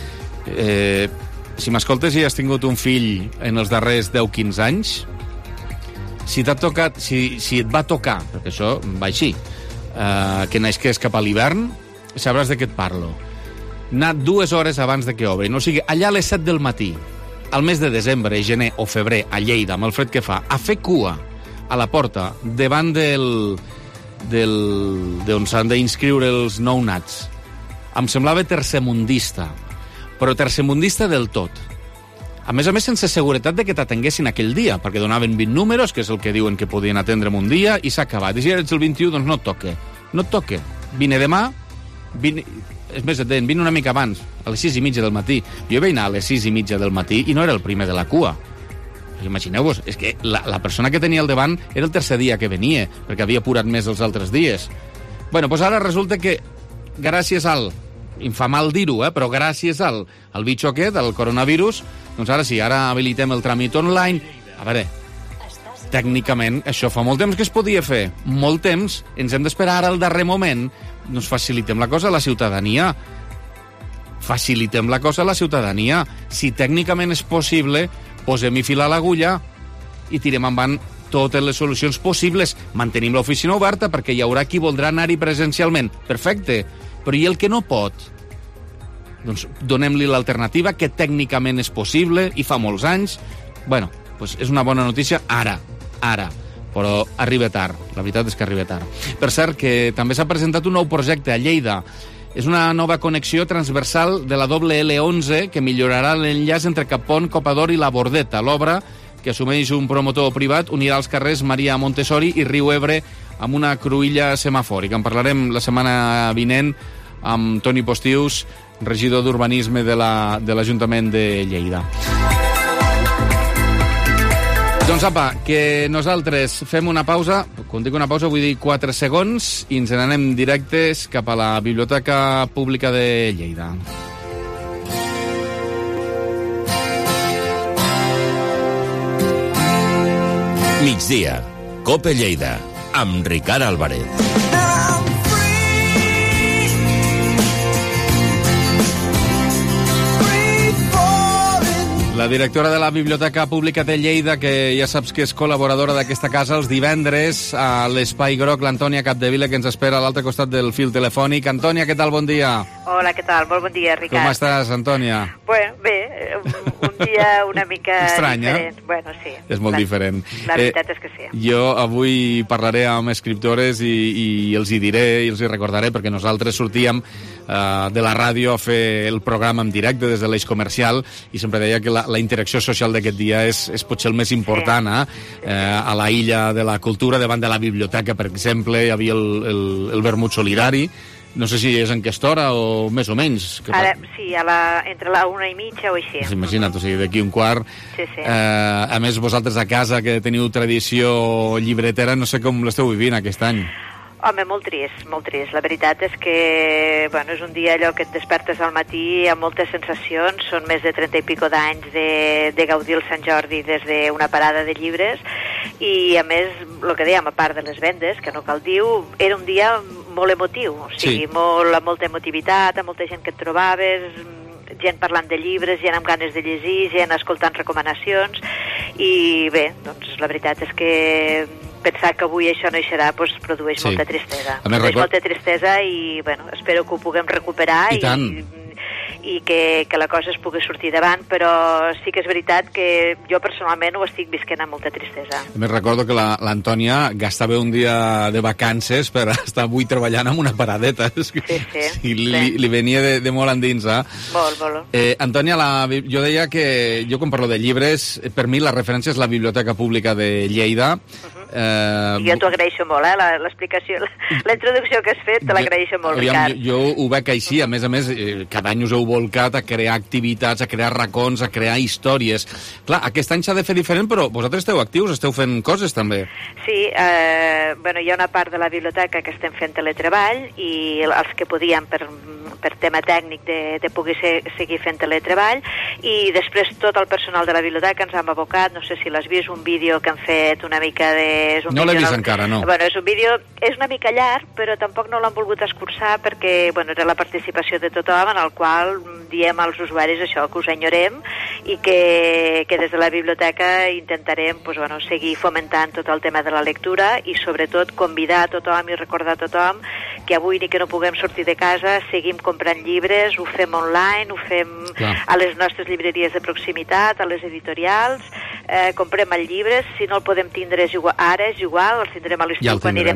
si m'escoltes i has tingut un fill en els darrers 10-15 anys, si t'ha tocat, si et va tocar, perquè això va així, que naixés cap a l'hivern, sabràs de què et parlo. Anar 2 hores abans de que obrin, o sigui, allà a les 7 del matí, al mes de desembre, gener o febrer, a Lleida, amb el fred que fa, a fer cua a la porta, davant d'on s'han d'inscriure els nounats, em semblava tercermundista, però tercermundista del tot. A més, sense seguretat de que t'atenguessin aquell dia, perquè donaven 20 números, que és el que diuen que podien atendre'm un dia, i s'ha acabat. I si eres el 21, doncs no et toque. No et toque. Vine demà, és més, et deien, vine una mica abans, a les 6:30 del matí. Jo vaig anar a les 6:30 del matí i no era el primer de la cua. Imagineu-vos, és que la persona que tenia al davant era el tercer dia que venia, perquè havia apurat més els altres dies. Bueno, doncs ara resulta que, gràcies al... em fa mal dir-ho, però gràcies al bitxo aquest, al coronavirus, doncs ara sí, ara habilitem el tràmit online. A veure, tècnicament això fa molt temps que es podia fer. Molt temps, ens hem d'esperar ara al darrer moment. Doncs facilitem la cosa a la ciutadania. Facilitem la cosa a la ciutadania. Si tècnicament és possible, posem-hi fil a l'agulla i tirem endavant totes les solucions possibles. Mantenim l'oficina oberta perquè hi haurà qui voldrà anar-hi presencialment. Perfecte. Però i el que no pot? Doncs donem-li l'alternativa, que tècnicament és possible i fa molts anys. Bueno, doncs és una bona notícia ara, però arriba tard. La veritat és que arriba tard. Per cert, que també s'ha presentat un nou projecte a Lleida. És una nova connexió transversal de la doble L11 que millorarà l'enllaç entre Capont, Copador i la Bordeta. L'obra, que assumeix un promotor privat, unirà els carrers Maria Montessori i Riu Ebre amb una cruïlla semafòrica. En parlarem la setmana vinent amb Toni Postius, regidor d'Urbanisme de l'Ajuntament de Lleida. Doncs apa, que nosaltres fem una pausa, quan dic una pausa vull dir 4 segons, i ens n'anem directes cap a la Biblioteca Pública de Lleida. Migdia, COPE Lleida, amb Ricard Álvarez. La directora de la Biblioteca Pública de Lleida, que ja saps que és col·laboradora d'aquesta casa, els divendres a l'Espai Groc, l'Antònia Capdevila, que ens espera a l'altre costat del fil telefònic. Antònia, què tal? Bon dia. Hola, què tal? Molt bon dia, Ricard. Com estàs, Antònia? Bueno, bé, un dia una mica estrany, diferent. Bueno, sí. És molt diferent. La veritat és que sí. Jo avui parlaré amb escriptores i els hi diré i els hi recordaré, perquè nosaltres sortíem de la ràdio a fer el programa en directe des de l'eix comercial i sempre deia que la interacció social d'aquest dia és potser el més important. A la Illa de la Cultura, davant de la biblioteca, per exemple, hi havia el vermut solidari. No sé si és en aquesta hora o més o menys. Ara, sí, entre la 1:30 o així. Imagina't, o sigui, d'aquí un quart. Sí, sí. A més, vosaltres a casa, que teniu tradició llibretera, no sé com l'esteu vivint aquest any. Home, molt trist, molt trist. La veritat és que, bueno, és un dia allò que et despertes al matí amb moltes sensacions. Són més de 30 i pico d'anys de gaudir el Sant Jordi des d'una parada de llibres i, a més, el que dèiem, a part de les vendes, que no cal dir, era un dia molt emotiu, o sigui, amb molta emotivitat, amb molta gent que et trobaves, gent parlant de llibres, gent amb ganes de llegir, gent escoltant recomanacions, i bé, doncs la veritat és que pensar que avui això no hi serà doncs produeix molta tristesa. Produeix molta tristesa i, bueno, espero que ho puguem recuperar i que la cosa es pugui sortir davant, però sí que és veritat que jo personalment ho estic visquent amb molta tristesa. A més, recordo que l'Antònia gastava un dia de vacances per estar avui treballant en una paradeta. I li venia de molt endins, eh? Molt. Antònia, jo deia que jo quan parlo de llibres, per mi la referència és la Biblioteca Pública de Lleida. Jo t'ho agraeixo molt, l'explicació, la introducció que has fet, te l'agraeixo molt, Ricard. Jo ho veig així, a més, cada any us heu volcat a crear activitats, a crear racons, a crear històries. Clar, aquest any s'ha de fer diferent, però vosaltres esteu actius, esteu fent coses també. Sí, bueno, hi ha una part de la biblioteca que estem fent teletreball i els que podíem per tema tècnic de poder seguir fent teletreball, i després tot el personal de la biblioteca ens hem abocat, no sé si l'has vist, un vídeo que han fet una mica de... No l'he vist encara, no. Bueno, és un vídeo, és una mica llarg, però tampoc no l'han volgut escurçar perquè, bueno, era la participació de tothom, en el qual diem als usuaris això, que us enyorem i que des de la biblioteca intentarem, pues, bueno, seguir fomentant tot el tema de la lectura i sobretot convidar a tothom i recordar a tothom que avui ni que no puguem sortir de casa, seguim comprant llibres, ho fem online, ho fem a les nostres llibreries de proximitat, a les editorials, comprem els llibres, si no el podem tindre ara és igual, els tindrem a l'estiu quan anirem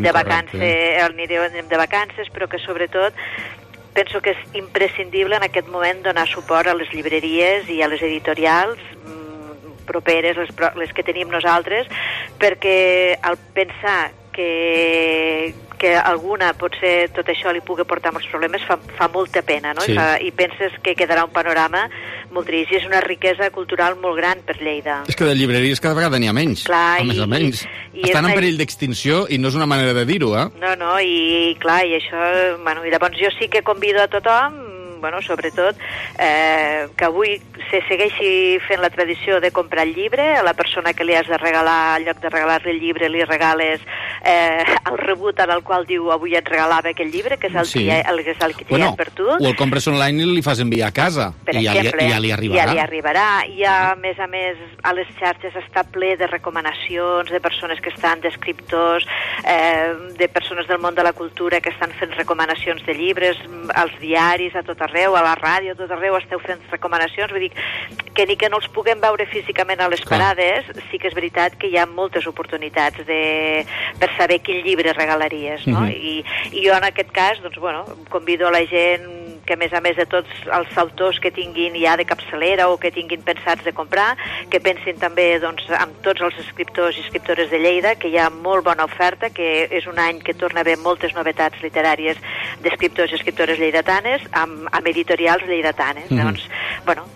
de vacances, però que sobretot penso que és imprescindible en aquest moment donar suport a les llibreries i a les editorials properes, les que tenim nosaltres, perquè al pensar que alguna potser tot això li pugui portar molts problemes fa molta pena, no? I penses que quedarà un panorama molt trist, i és una riquesa cultural molt gran per Lleida. És que de llibreries cada vegada n'hi ha menys. Clar, a més a menys. Estan en perill d'extinció i no és una manera de dir-ho, eh? No, i clar, i això... Bueno, i llavors jo sí que convido a tothom, bueno, sobretot, que avui se segueixi fent la tradició de comprar el llibre, a la persona que li has de regalar, en lloc de regalar-li el llibre, li regales el rebut en el qual diu avui et regalava aquell llibre, que és el que tenia per tu. O el compres online i li fas enviar a casa, i ja li arribarà. Ja li arribarà. I a més, a les xarxes està ple de recomanacions, de persones que estan, d'escriptors, de persones del món de la cultura que estan fent recomanacions de llibres, als diaris, a tot arreu, a la ràdio, a tot arreu esteu fent recomanacions, vull dir que ni que no els puguem veure físicament a les parades, sí que és veritat que hi ha moltes oportunitats per saber quin llibre regalaries, no? I jo en aquest cas, doncs, bueno, convido a la gent que a més de tots els autors que tinguin ja de capçalera o que tinguin pensats de comprar, que pensin també doncs, amb tots els escriptors i escriptores de Lleida, que hi ha molt bona oferta, que és un any que torna a haver moltes novetats literàries d'escriptors i escriptores lleidatanes amb editorials lleidatanes. Doncs, bueno,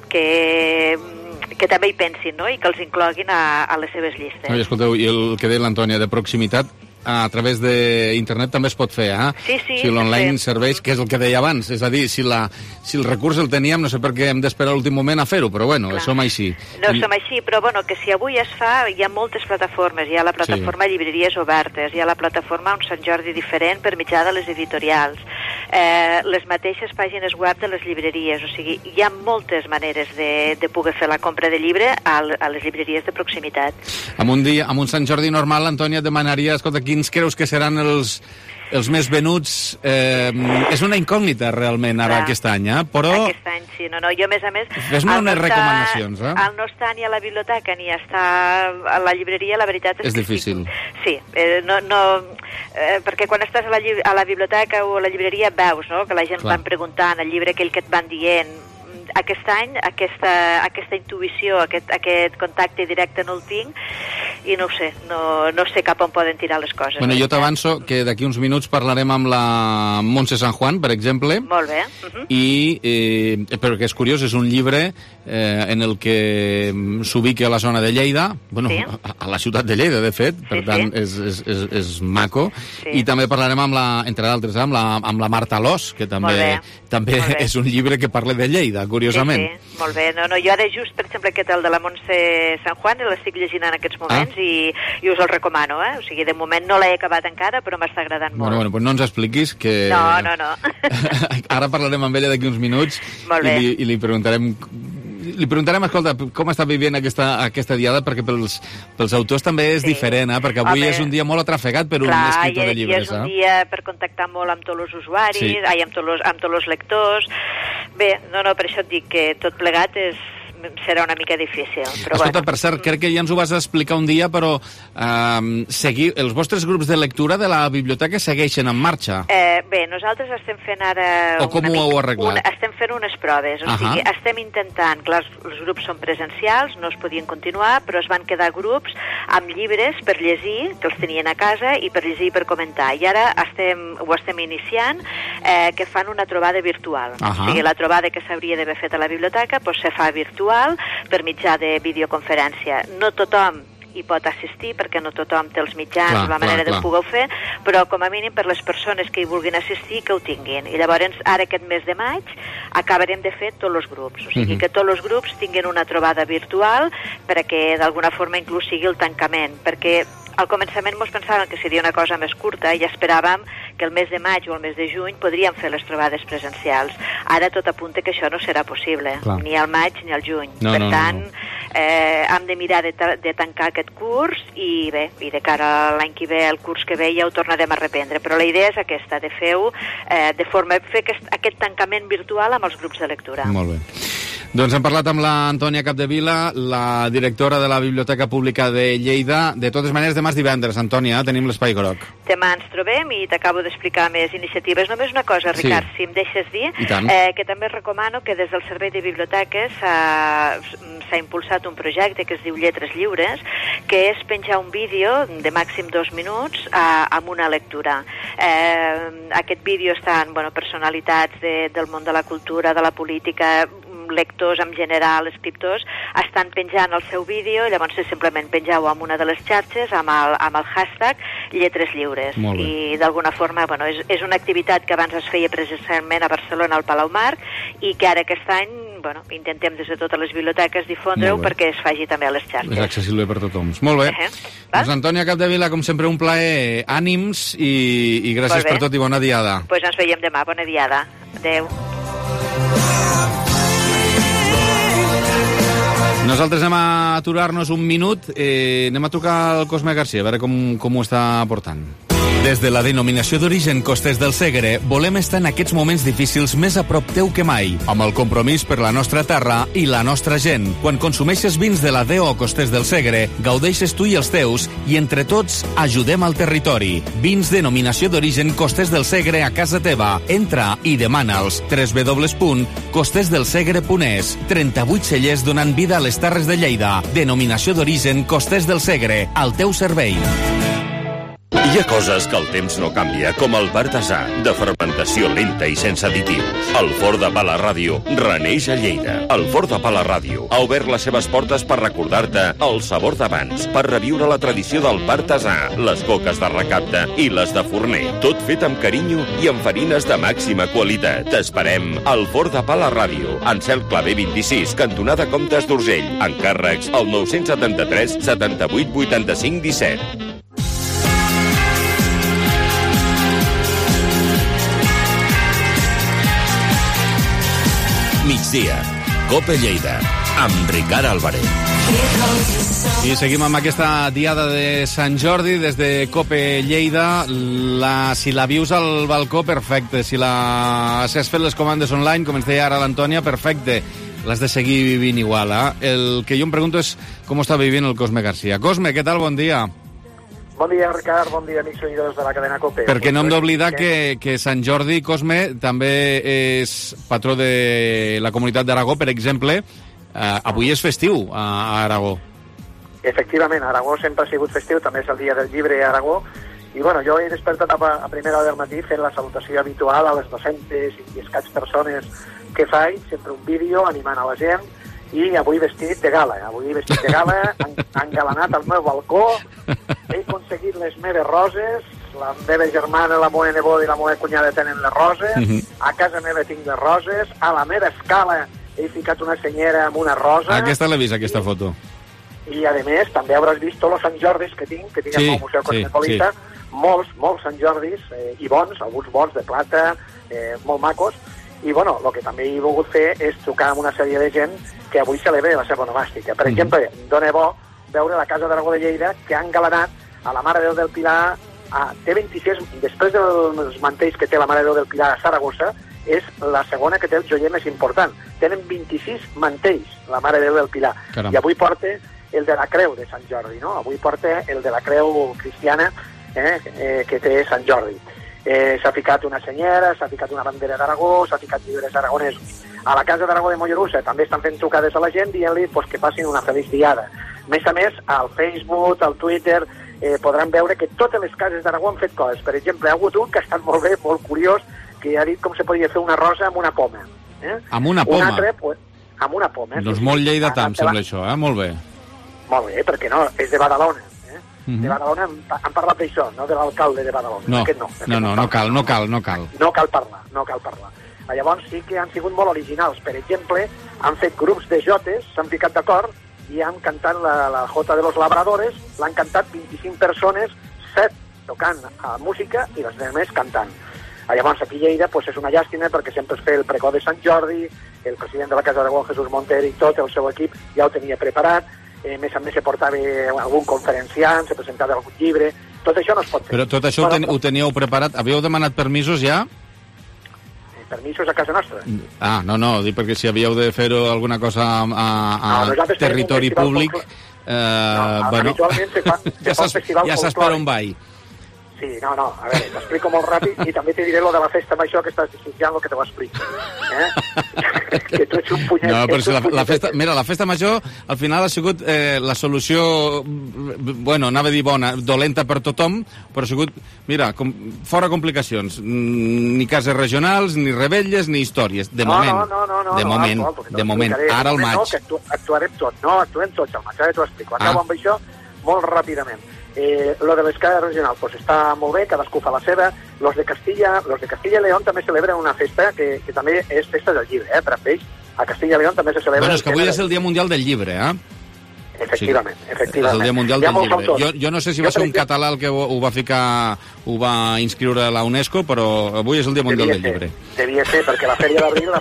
que també hi pensin, no?, i que els incloguin a les seves llistes. No, i escolteu, i el que deia l'Antònia, de proximitat, a través d'internet també es pot fer, Sí, si l'online serveix, que és el que deia abans, és a dir, si el recurs el teníem, no sé per què hem d'esperar l'últim moment a fer-ho, però bueno, som així. No, som així, però bueno, que si avui es fa, hi ha moltes plataformes, hi ha la plataforma Llibreries Obertes, hi ha la plataforma Un Sant Jordi Diferent per mitjà de les editorials, les mateixes pàgines web de les llibreries, o sigui, hi ha moltes maneres de poder fer la compra de llibre a les llibreries de proximitat. Amb un Sant Jordi normal, Antònia, et demanaria, escolta, quins creus que seran els més venuts? És una incògnita, realment, ara, aquest any, però... Aquest any, sí. No, jo, a més... Fes-me unes recomanacions, Al no estar ni a la biblioteca ni estar a la llibreria, la veritat és difícil. Sí, perquè quan estàs a la biblioteca o a la llibreria veus, no?, que la gent van preguntant el llibre aquell que et van dient. Aquest any, aquesta intuïció, aquest contacte directe no el tinc, i no ho sé, no sé cap on poden tirar les coses. Bueno, jo t'avanço que d'aquí uns minuts parlarem amb la Montse San Juan, per exemple. Molt bé. Però que és curiós, és un llibre en el que s'ubica a la zona de Lleida, bueno, a la ciutat de Lleida, de fet, per tant, és maco. I també parlarem, entre d'altres, amb la Marta Alòs, que també és un llibre que parla de Lleida, curiosament. Sí, molt bé. Jo ara just, per exemple, aquest, el de la Montse San Juan, l'estic llegint en aquests moments i us el recomano, O sigui, de moment no l'he acabat encara, però m'està agradant molt. Bueno, doncs no ens expliquis que... No. Ara parlarem amb ella d'aquí uns minuts i li preguntarem... escolta, com està vivint aquesta diada, perquè pels autors també és diferent, perquè avui és un dia molt atrafegat per un escriptor de llibres. I és un dia per contactar molt amb tots els usuaris, amb tots els lectors. Bé, per això et dic que tot plegat serà una mica difícil. Escolta, per cert, crec que ja ens ho vas explicar un dia, però els vostres grups de lectura de la biblioteca segueixen en marxa? Bé, nosaltres estem fent ara... O com ho heu arreglat? Estem fent unes proves, o sigui, estem intentant, clar, els grups són presencials, no es podien continuar, però es van quedar grups amb llibres per llegir, que els tenien a casa, i per llegir i per comentar. I ara ho estem iniciant, que fan una trobada virtual. O sigui, la trobada que s'hauria d'haver fet a la biblioteca se fa virtual per mitjà de videoconferència. No tothom hi pot assistir, perquè no tothom té els mitjans, la manera de poder fer, però com a mínim per les persones que hi vulguin assistir, que ho tinguin. I llavors, ara aquest mes de maig, acabarem de fer tots els grups. O sigui, que tots els grups tinguin una trobada virtual perquè d'alguna forma inclús sigui el tancament, perquè al començament ens pensàvem que seria una cosa més curta i esperàvem que el mes de maig o el mes de juny podríem fer les trobades presencials. Ara tot apunta que això no serà possible, ni al maig ni al juny. Per tant, hem de mirar de tancar aquest curs i bé, i de cara a l'any que ve, el curs que ve, ja ho tornarem a reprendre. Però la idea és aquesta, de fer-ho fer aquest tancament virtual amb els grups de lectura. Molt bé. Doncs hem parlat amb l'Antònia Capdevila, la directora de la Biblioteca Pública de Lleida. De totes maneres, demà és divendres, Antònia, tenim l'Espai Groc. Demà ens trobem i t'acabo d'explicar més iniciatives. Només una cosa, Ricard, si em deixes dir, que també recomano que des del Servei de Biblioteques s'ha impulsat un projecte que es diu Lletres Lliures, que és penjar un vídeo de màxim 2 minuts amb una lectura. Aquest vídeo està en personalitats del món de la cultura, de la política, lectors en general, escriptors, estan penjant el seu vídeo i llavors simplement penjau amb una de les xarxes amb el hashtag Lletres Lliures. I d'alguna forma, és una activitat que abans es feia precisament a Barcelona al Palau Marc i que ara aquest any intentem des de totes les biblioteques difondre-ho perquè es faci també a les xarxes. És accessible per tothom. Molt bé. Doncs Antònia Capdevila, com sempre, un plaer, ànims i gràcies per tot i bona diada. Doncs ens veiem demà. Bona diada. Adéu. Nosaltres anem a aturar-nos un minut, anem a trucar al Cosme Garcia, a veure com ho està portant. Des de la denominació d'origen Costers del Segre, volem estar en aquests moments difícils més a prop teu que mai, amb el compromís per la nostra terra i la nostra gent. Quan consumeixes vins de la DO Costers del Segre, gaudeixes tu i els teus i entre tots ajudem al territori. Vins denominació d'origen Costers del Segre a casa teva. Entra i demana'ls. www.costersdelsegre.es. 38 cellers donant vida a les Terres de Lleida. Denominació d'origen Costers del Segre. Al teu servei. Hi ha coses que el temps no canvia, com el Partasà, de fermentació lenta i sense additius. El Forn de Pa La Ràdio reneix a Lleida. El Forn de Pa La Ràdio ha obert les seves portes per recordar-te el sabor d'abans, per reviure la tradició del Partasà, les coques de recapte i les de forner. Tot fet amb carinyo i amb farines de màxima qualitat. T'esperem al Forn de Pa La Ràdio, en Cel Clavé 26, cantonada Comtes d'Urgell. Encàrrecs al 973 78 85 17. Migdia, Cope Lleida, amb Ricard Álvarez. I seguim amb aquesta diada de Sant Jordi des de Cope Lleida. Si la vius al balcó, perfecte. Si has fet les comandes online, com ens deia ara l'Antònia, perfecte. L'has de seguir vivint igual, eh? El que jo em pregunto és com està vivint el Cosme Garcia. Cosme, què tal? Bon dia. Bon dia, Ricard. Bon dia, amics seguidors de la cadena COPE. Perquè no hem d'oblidar que Sant Jordi, Cosme, també és patró de la comunitat d'Aragó, per exemple. Avui és festiu a Aragó. Efectivament, Aragó sempre ha sigut festiu, també és el dia del llibre a Aragó. I bueno, jo he despertat a primera hora del matí fent la salutació habitual a les 200 i escaig persones que faig, sempre un vídeo animant a la gent. I avui vestit de gala, engalanat al meu balcó, he aconseguit les meves roses, la meva germana, la meva neboda i la meva cunyada tenen les roses, a casa meva tinc les roses, a la meva escala he ficat una senyera amb una rosa. Aquesta l'he vist, aquesta foto. I a més, també hauràs vist tots els Sant Jordis que tinc al Museu Cosmopolita, molts Sant Jordis, i bons, alguns bons de plata, molt macos. I bueno, el que també he volgut fer és trucar amb una sèrie de gent que avui celebra la seva onomàstica. Per exemple, dona bo veure la Casa d'Aragó de Lleida, que ha engalanat a la Mare de Déu del Pilar, té 26, després dels mantells que té la Mare de Déu del Pilar a Saragossa, és la segona que té el joier més important. Tenen 26 mantells, la Mare de Déu del Pilar. Caram. I avui porta el de la Creu de Sant Jordi, no? Avui porta el de la Creu cristiana que té Sant Jordi. S'ha ficat una senyera, s'ha ficat una bandera d'Aragó, s'ha ficat llibres aragonesos. A la Casa d'Aragó de Mollerussa també estan fent trucades a la gent dient-li que passin una feliç diada. A més, al Facebook, al Twitter, podran veure que totes les cases d'Aragó han fet coses. Per exemple, hi ha hagut un que ha estat molt bé, molt curiós, que ha dit com se podia fer una rosa amb una poma. Amb una poma? Un altre, amb una poma. Doncs molt lleidatà, em sembla això, molt bé. Molt bé, perquè no, és de Badalona. De Badalona han parlat d'això, no de l'alcalde de Badalona. No cal. No cal parlar. Llavors sí que han sigut molt originals. Per exemple, han fet grups de jotes, s'han ficat d'acord i han cantat la Jota de los Labradores, l'han cantat 25 persones, 7 tocant música i les demés cantant. Llavors aquí a Lleida és una llàstima perquè sempre es feia el pregó de Sant Jordi, el president de la Casa d'Aragó, Jesús Monter, i tot el seu equip ja ho tenia preparat. A més se portava algun conferenciant, se presentava algun llibre, tot això no es pot fer. Però tot això ho teníeu preparat? Havíeu demanat permisos ja? Permisos a casa nostra? No, dic perquè si havíeu de fer-ho alguna cosa a territori públic, habitualment se fa un festival ja saps per on vaig. Sí, a veure, t'explico molt ràpid i també te diré lo de la festa major que estàs desitjant, lo que te ho explico. Que tu ets un punyet. No, però si la festa major al final ha sigut la solució, anava a dir bona, dolenta per tothom, però ha sigut, fora complicacions. Ni cases regionals, ni rebelles, ni històries. De moment. De moment. Ara al maig. Actuarem tots, actuem tots al maig. Ara t'ho explico. Acabo amb això molt ràpidament. Lo de les cases regionals està molt bé, cadascú fa la seva. Los de Castilla y León també celebren una festa que també és festa del llibre, per a ells. A Castilla y León també se celebra... És que avui és el Dia Mundial del Llibre, Efectivament. És el Dia Mundial del Llibre. Jo no sé si va ser un català el que ho va inscriure a la UNESCO, però avui és el Dia Mundial del Llibre. Devia ser, perquè la Fèria d'Abril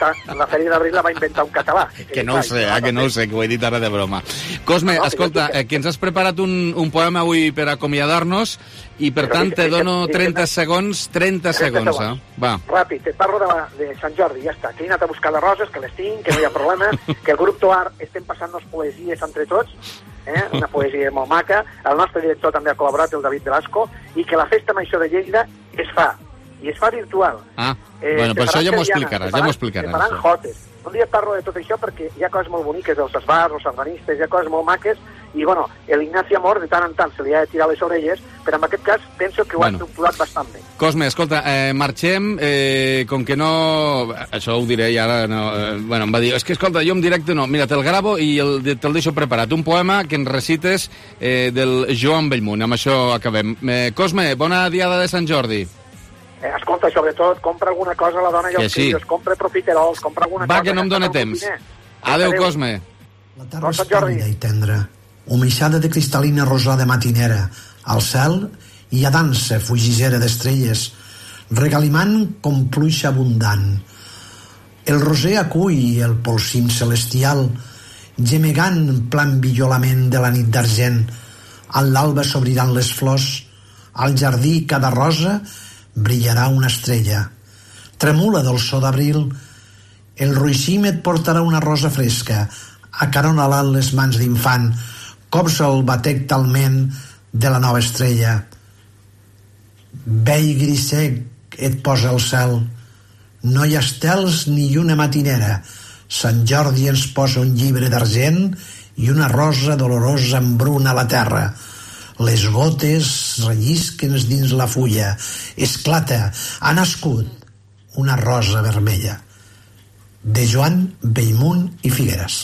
la va inventar un català. Que no ho sé, que ho he dit ara de broma. Cosme, escolta, que ens has preparat un poema avui per acomiadar-nos i per tant te dono 30 segons, va. Ràpid, et parlo de Sant Jordi, ja està, que he anat a buscar les roses, que les tinc, que no hi ha problema, que el grup Toar estem passant-nos poesies entre tots, una poesia molt maca, el nostre director també ha col·laborat, el David Velasco, i que la Festa Major de Lleida es fa virtual. Bueno, per això ja m'ho explicaràs, Se faran jotes. Un dia parlo de tot això perquè hi ha coses molt boniques dels esbars, els sardanistes, hi ha coses molt maques, i bueno, l'Ignasi Amor de tant en tant se li ha de tirar les orelles, però en aquest cas penso que ho ha estructurat bastant bé. Cosme, escolta, marxem, com que no... Això ho diré i ara no... Bueno, em va dir, és que escolta, jo en directe no, mira, te'l gravo i te'l deixo preparat. Un poema que ens recites del Joan Bellmunt, amb això acabem. Cosme, bona diada de Sant Jordi. Escolta, sobretot, compra alguna cosa a la dona i els fills, compra profiterols, compra alguna cosa... Va, que no em dóna temps. Adéu, Cosme. La terra és càlida i tendra, humeixada de cristal·lina rosada matinera, al cel hi ha dansa fugissera d'estrelles, regalimant com pluja abundant. El roser acull el polsim celestial, gemegant plan villolament de la nit d'argent. Al l'alba s'obriran les flors, al jardí cada rosa brillarà una estrella. Tremula dolçor d'abril, el roixim et portarà una rosa fresca, acaronalant les mans d'infant, copsa el batec talment de la nova estrella. Vell grisec et posa el cel, no hi ha estels ni lluna matinera. Sant Jordi ens posa un llibre d'argent i una rosa dolorosa embruna la terra. Les gotes rellisquen dins la fulla. Esclata, ha nascut una rosa vermella. De Joan Bellmunt i Figueres.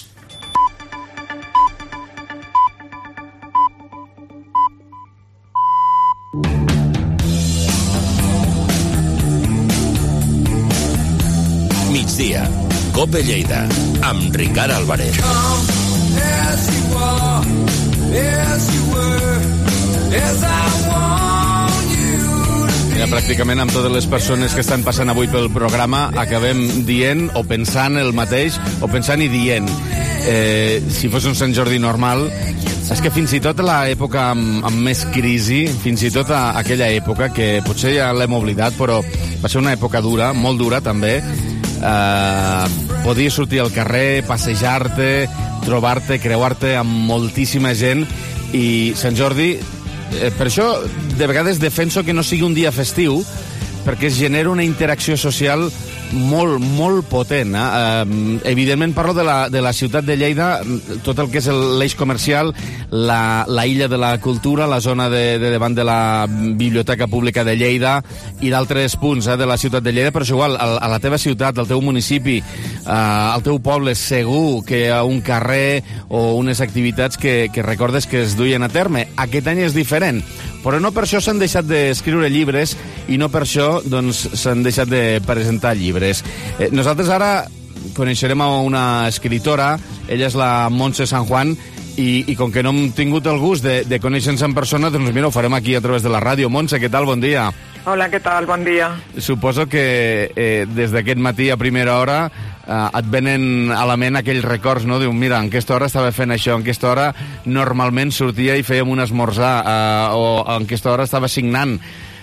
Migdia, COPE Lleida, amb Ricard Álvarez. Ja pràcticament amb totes les persones que estan passant avui pel programa acabem dient o pensant el mateix o pensant i dient si fos un Sant Jordi normal, és que fins i tot a l'època amb més crisi, fins i tot a aquella època que potser ja l'hem oblidat, però va ser una època dura, molt dura també, podies sortir al carrer, passejar-te, trobar-te, creuar-te amb moltíssima gent. I Sant Jordi, per això de vegades defenso que no sigui un dia festiu, perquè es genera una interacció social molt, molt potent. Evidentment parlo de la ciutat de Lleida, tot el que és l'eix comercial, la illa de la cultura, la zona de davant de la Biblioteca Pública de Lleida i d'altres punts de la ciutat de Lleida, però és igual, a la teva ciutat, al teu municipi, al teu poble, segur que hi ha un carrer o unes activitats que recordes que es duien a terme. Aquest any és diferent, però no per això s'han deixat d'escriure llibres i no per això doncs s'han deixat de presentar llibres. Nosaltres ara coneixerem a una escritora, ella és la Montse San Juan, i com que no hem tingut el gust de conèixer-nos en persona, doncs mira, ho farem aquí a través de la ràdio. Montse, què tal? Bon dia. Hola, què tal? Bon dia. Suposo que des d'aquest matí a primera hora et venen a la ment aquells records, no? Diu, mira, en aquesta hora estava fent això, en aquesta hora normalment sortia i fèiem un esmorzar, o en aquesta hora estava signant.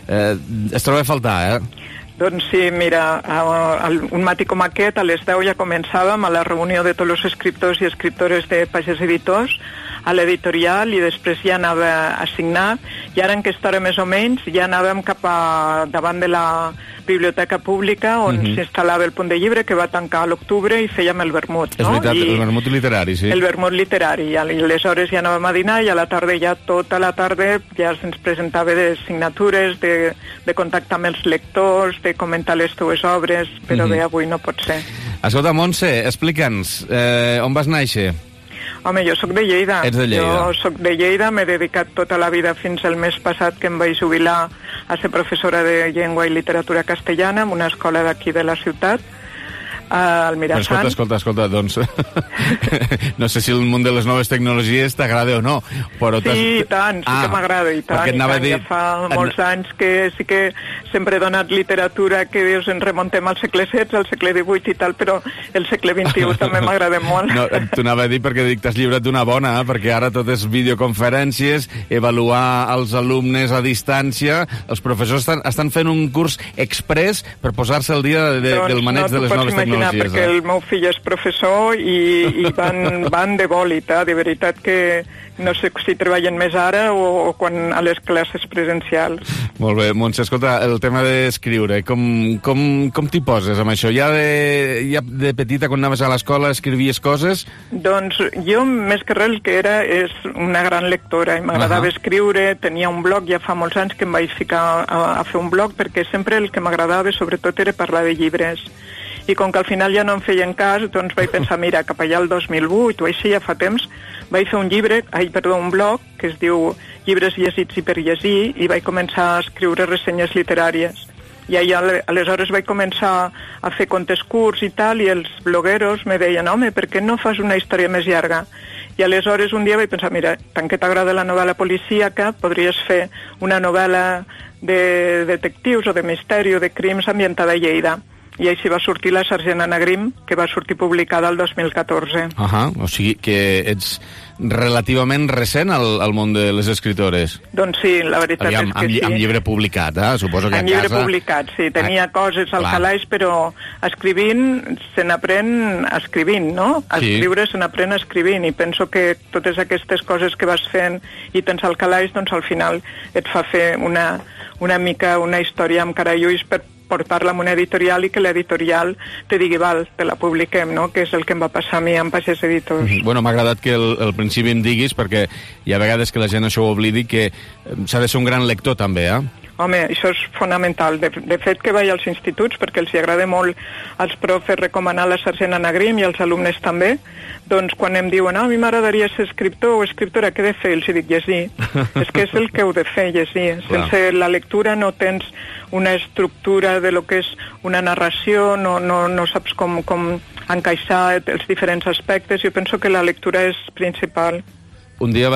Es troba a faltar, Doncs sí, mira, un matí com aquest, a les 10 ja començàvem a la reunió de tots els escriptors i escriptores de Pagès Editors, a l'editorial, i després ja anava a signar, i ara en aquesta hora més o menys ja anàvem cap a davant de la Biblioteca Pública, on s'instal·lava el Punt de Llibre, que va tancar a l'octubre, i fèiem el vermut, no? És veritat, el vermut literari, sí. El vermut literari, i aleshores ja anàvem a dinar, i a la tarda ja, tota la tarda, ja se'ns presentava de signatures, de contactar amb els lectors, de comentar les teues obres, però bé, avui no pot ser. Escolta, Montse, explica'ns, on vas néixer? Home, jo sóc de Lleida. Ets de Lleida. Jo sóc de Lleida, m'he dedicat tota la vida fins al mes passat que em vaig jubilar a ser professora de llengua i literatura castellana en una escola d'aquí de la ciutat. al Mirasant. Escolta, doncs no sé si el món de les noves tecnologies t'agrada o no, però... Sí, i tant, sí que m'agrada, i tant. Ja fa molts anys que sí que sempre he donat literatura que dius ens remontem al segle XVI, al segle XVIII i tal, però el segle XXI també m'agrada molt. No, t'ho anava a dir perquè dic, t'has lliurat d'una bona, perquè ara tot és videoconferències, avaluar els alumnes a distància, els professors estan fent un curs express per posar-se al dia del maneig de les noves tecnologies. Perquè el meu fill és professor i van de bòlit, de veritat que no sé si treballen més ara o quan a les classes presencials. Molt bé, Montse, escolta, el tema d'escriure, com t'hi poses amb això? Ja de petita, quan anaves a l'escola, escrivies coses? Doncs jo, més que res, el que era és una gran lectora i m'agradava escriure, tenia un blog, ja fa molts anys que em vaig ficar a fer un blog, perquè sempre el que m'agradava sobretot era parlar de llibres. I com que al final ja no em feien cas, doncs vaig pensar, mira, cap allà el 2008 o així, ja fa temps, vaig fer un blog que es diu Llibres llegits i per llegir, i vaig començar a escriure ressenyes literàries. I aleshores vaig començar a fer contes curts i tal, i els blogueros me deien, home, per què no fas una història més llarga? I aleshores un dia vaig pensar, mira, tant que t'agrada la novel·la policíaca, podries fer una novel·la de detectius o de misteri o de crims ambientada a Lleida. I així va sortir La sergent Anna Grimm, que va sortir publicada el 2014. O sigui que ets relativament recent al món de les escritores. Doncs sí, la veritat és que sí. Amb llibre publicat, suposo que a casa... Amb llibre publicat, sí. Tenia coses al calaix, però escrivint se n'aprèn escrivint, no? Escriure se n'aprèn escrivint, i penso que totes aquestes coses que vas fent i tens al calaix, doncs al final et fa fer una mica una història amb cara i ulls per portar-la a una editorial i que l'editorial te digui, val, te la publiquem, no? Que és el que em va passar a mi amb Pagès Editors. Bueno, m'ha agradat que al principi em diguis, perquè hi ha vegades que la gent això ho oblidi, que s'ha de ser un gran lector també, Home, això és fonamental. De fet, que vaig als instituts, perquè els agrada molt als profes recomanar La sergent Anna Grimm i als alumnes també, doncs quan em diuen, a mi m'agradaria ser escriptor o escriptora, què he de fer? Els dic, llegir. És que és el que heu de fer, llegir. Sense la lectura no tens una estructura de lo que és una narració, no saps com encaixar els diferents aspectes. Jo penso que la lectura és principal. Un dia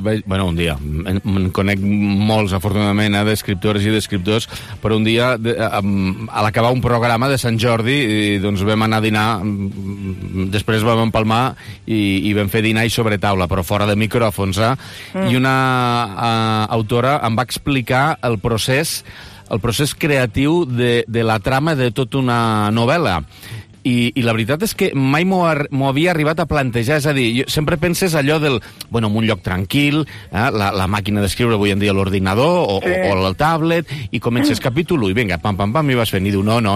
me'n conec molts, afortunadament, d'escriptores i d'escriptors, però un dia, a l'acabar un programa de Sant Jordi, doncs vam anar a dinar, després vam empalmar i vam fer dinar i sobre taula, però fora de micròfons, i una autora em va explicar el procés creatiu de la trama de tota una novel·la. I la veritat és que mai m'ho havia arribat a plantejar, és a dir, sempre penses allò del, en un lloc tranquil, la màquina d'escriure avui en dia l'ordinador o el tablet, i comences capítol 1 i vinga, pam, i vas fent, i diu, no,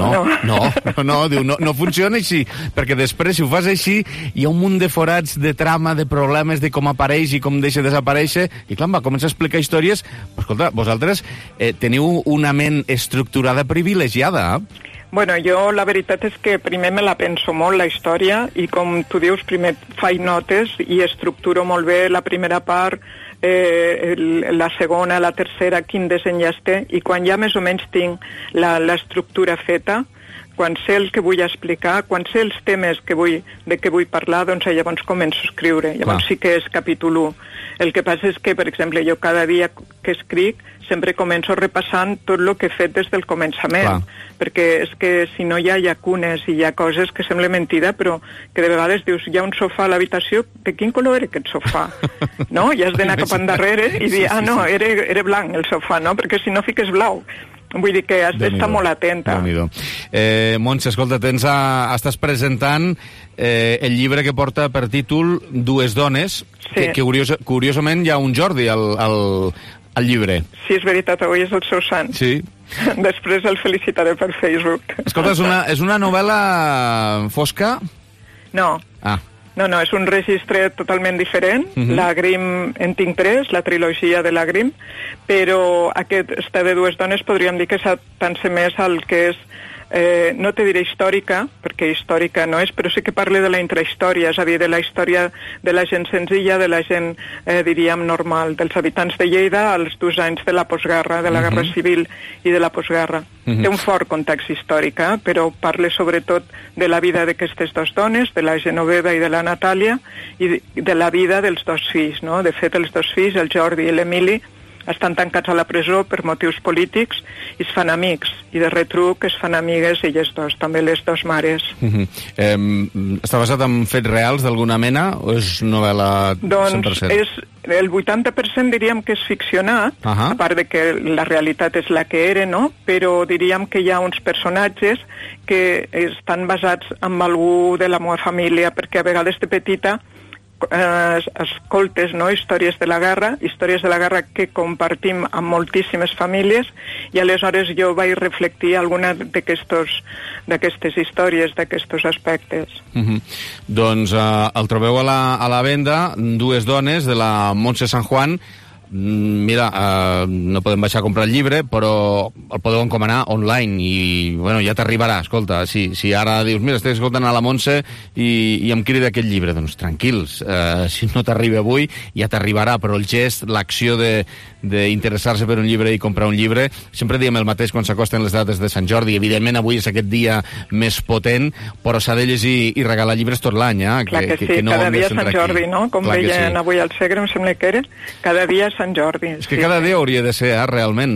diu, no funciona així, perquè després, si ho fas així, hi ha un munt de forats de trama, de problemes, de com apareix i com deixa desaparèixer, i clar, em va començar a explicar històries. Però escolta, vosaltres teniu una ment estructurada privilegiada, Bueno, jo la veritat és que primer me la penso molt, la història, i com tu dius, primer faig notes i estructuro molt bé la primera part, la segona, la tercera, quin disseny ja té, i quan ja més o menys tinc l'estructura feta, quan sé el que vull explicar, quan sé els temes de què vull parlar, doncs llavors començo a escriure. Llavors sí que és capítol 1. El que passa és que, per exemple, jo cada dia que escric sempre començo repassant tot el que he fet des del començament, perquè és que si no hi ha llacunes i hi ha coses que sembla mentida, però que de vegades dius, hi ha un sofà a l'habitació, de quin color era aquest sofà? No? I has d'anar cap endarrere i dir, era blanc el sofà, no? Perquè si no fiques blau. Vull dir que has d'estar molt atenta. Montse, escolta, estàs presentant el llibre que porta per títol Dues dones, que curiosament hi ha un Jordi al llibre. Sí, és veritat, avui és el seu sant. Sí. Després el felicitaré per Facebook. Escolta, és una novel·la fosca? No. No, és un registre totalment diferent. La Grimm en tinc 3, la trilogia de la Grimm, però aquesta de Dues dones podríem dir que s'atança més al que és no te diré històrica, perquè històrica no és, però sí que parla de la intrahistòria, és a dir, de la història de la gent senzilla, de la gent, diríem, normal, dels habitants de Lleida als 2 anys de la postguerra, de la Guerra Civil i de la postguerra. Té un fort context històric, però parla sobretot de la vida d'aquestes 2 dones, de la Genoveva i de la Natàlia, i de la vida dels 2 fills, no? De fet, els 2 fills, el Jordi i l'Emili, estan tancats a la presó per motius polítics i es fan amics, i de retruc es fan amigues elles 2, també les 2 mares. Està basat en fets reals d'alguna mena o és novel·la 100%? Doncs el 80% diríem que és ficcionat, a part de que la realitat és la que era, no? Però diríem que hi ha uns personatges que estan basats en algú de la meva família, perquè a vegades de petita escoltes, no? històries de la guerra que compartim amb moltíssimes famílies, i aleshores jo vaig reflectir alguna d'aquestes històries, d'aquests aspectes. Doncs el trobeu a la venda, 2 dones, de la Montse San Juan. Mira, no podem baixar a comprar el llibre, però el podeu encomanar online i, bueno, ja t'arribarà. Escolta, si ara dius, mira, estic escoltant a la Montse i em crida aquest llibre, doncs tranquils, si no t'arriba avui ja t'arribarà, però el gest, l'acció d'interessar-se per un llibre i comprar un llibre, sempre diem el mateix quan s'acosten les dates de Sant Jordi. Evidentment avui és aquest dia més potent, però s'ha de llegir i regalar llibres tot l'any, Clar que sí, cada dia Sant Jordi, no? Com veien avui al Segre, em sembla que era, cada dia Sant Jordi. És que cada dia hauria de ser, realment.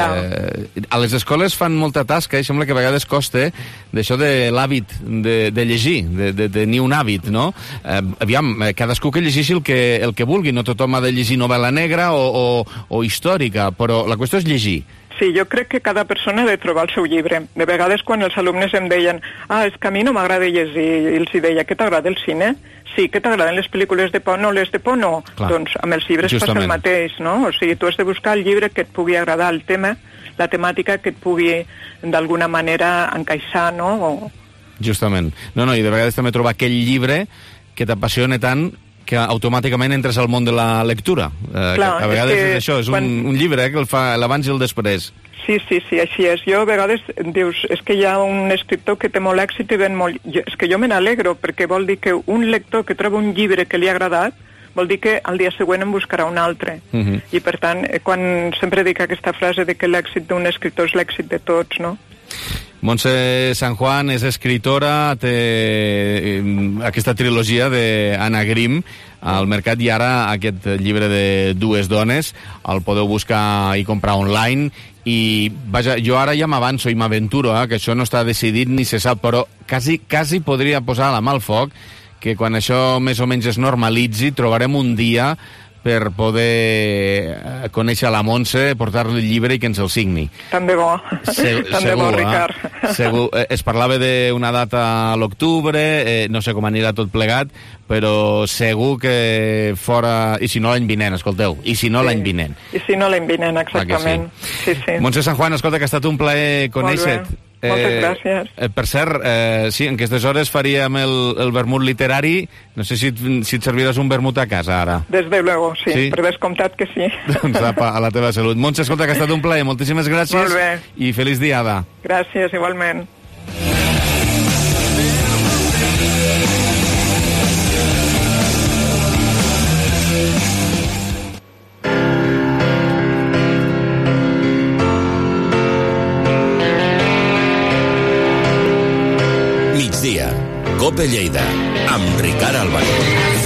A les escoles fan molta tasca i sembla que a vegades costa d'això de l'hàbit de llegir, de tenir un hàbit, no? Aviam, cadascú que llegeixi el que vulgui, no tothom ha de llegir novel·la negra o històrica, però la qüestió és llegir. Sí, jo crec que cada persona ha de trobar el seu llibre. De vegades quan els alumnes em deien és que a mi no m'agrada llegir, i els deia, què t'agrada el cine? Sí, què t'agraden les pel·lícules de por? No, les de por no. Clar. Doncs amb els llibres passa el mateix, no? O sigui, tu has de buscar el llibre que et pugui agradar el tema, la temàtica que et pugui d'alguna manera encaixar, no? Justament. No, i de vegades també trobar aquell llibre que t'apassiona tant que automàticament entres al món de la lectura. Clar, a vegades és això, és un llibre que el fa l'abans i el després. Sí, així és. Jo a vegades dius, és que hi ha un escriptor que té molt èxit i ven molt... És que jo me n'alegro, perquè vol dir que un lector que troba un llibre que li ha agradat, vol dir que al dia següent en buscarà un altre. I per tant, quan sempre dic aquesta frase de que l'èxit d'un escriptor és l'èxit de tots, no? Montse San Juan és escritora, té aquesta trilogia d'Anna Grimm al mercat, i ara aquest llibre de 2 dones el podeu buscar i comprar online. I vaja, jo ara ja m'avanço i m'aventuro, que això no està decidit ni se sap, però quasi podria posar la mà al foc que quan això més o menys es normalitzi trobarem un dia per poder conèixer la Montse, portar-li el llibre i que ens el signi. Tant de bo. Tant de bo, Ricard. Segur. Es parlava d'una data a l'octubre, no sé com anirà tot plegat, però segur que fora... I si no l'any vinent, escolteu. I si no l'any vinent. I si no l'any vinent, exactament. Sí. Montse San Juan, escolta, que ha estat un plaer conèixer-te. Moltes gràcies. Per cert, sí, en aquestes hores faríem el vermut literari. No sé si et serviràs un vermut a casa ara. Desde luego, sí. Per descomptat que sí. Doncs apa, a la teva salut. Montse, escolta, que ha estat un plaer. Moltíssimes gràcies. Molt bé. I feliç diada. Gràcies, igualment. Migdia, Cope Lleida, amb Ricard Álvarez.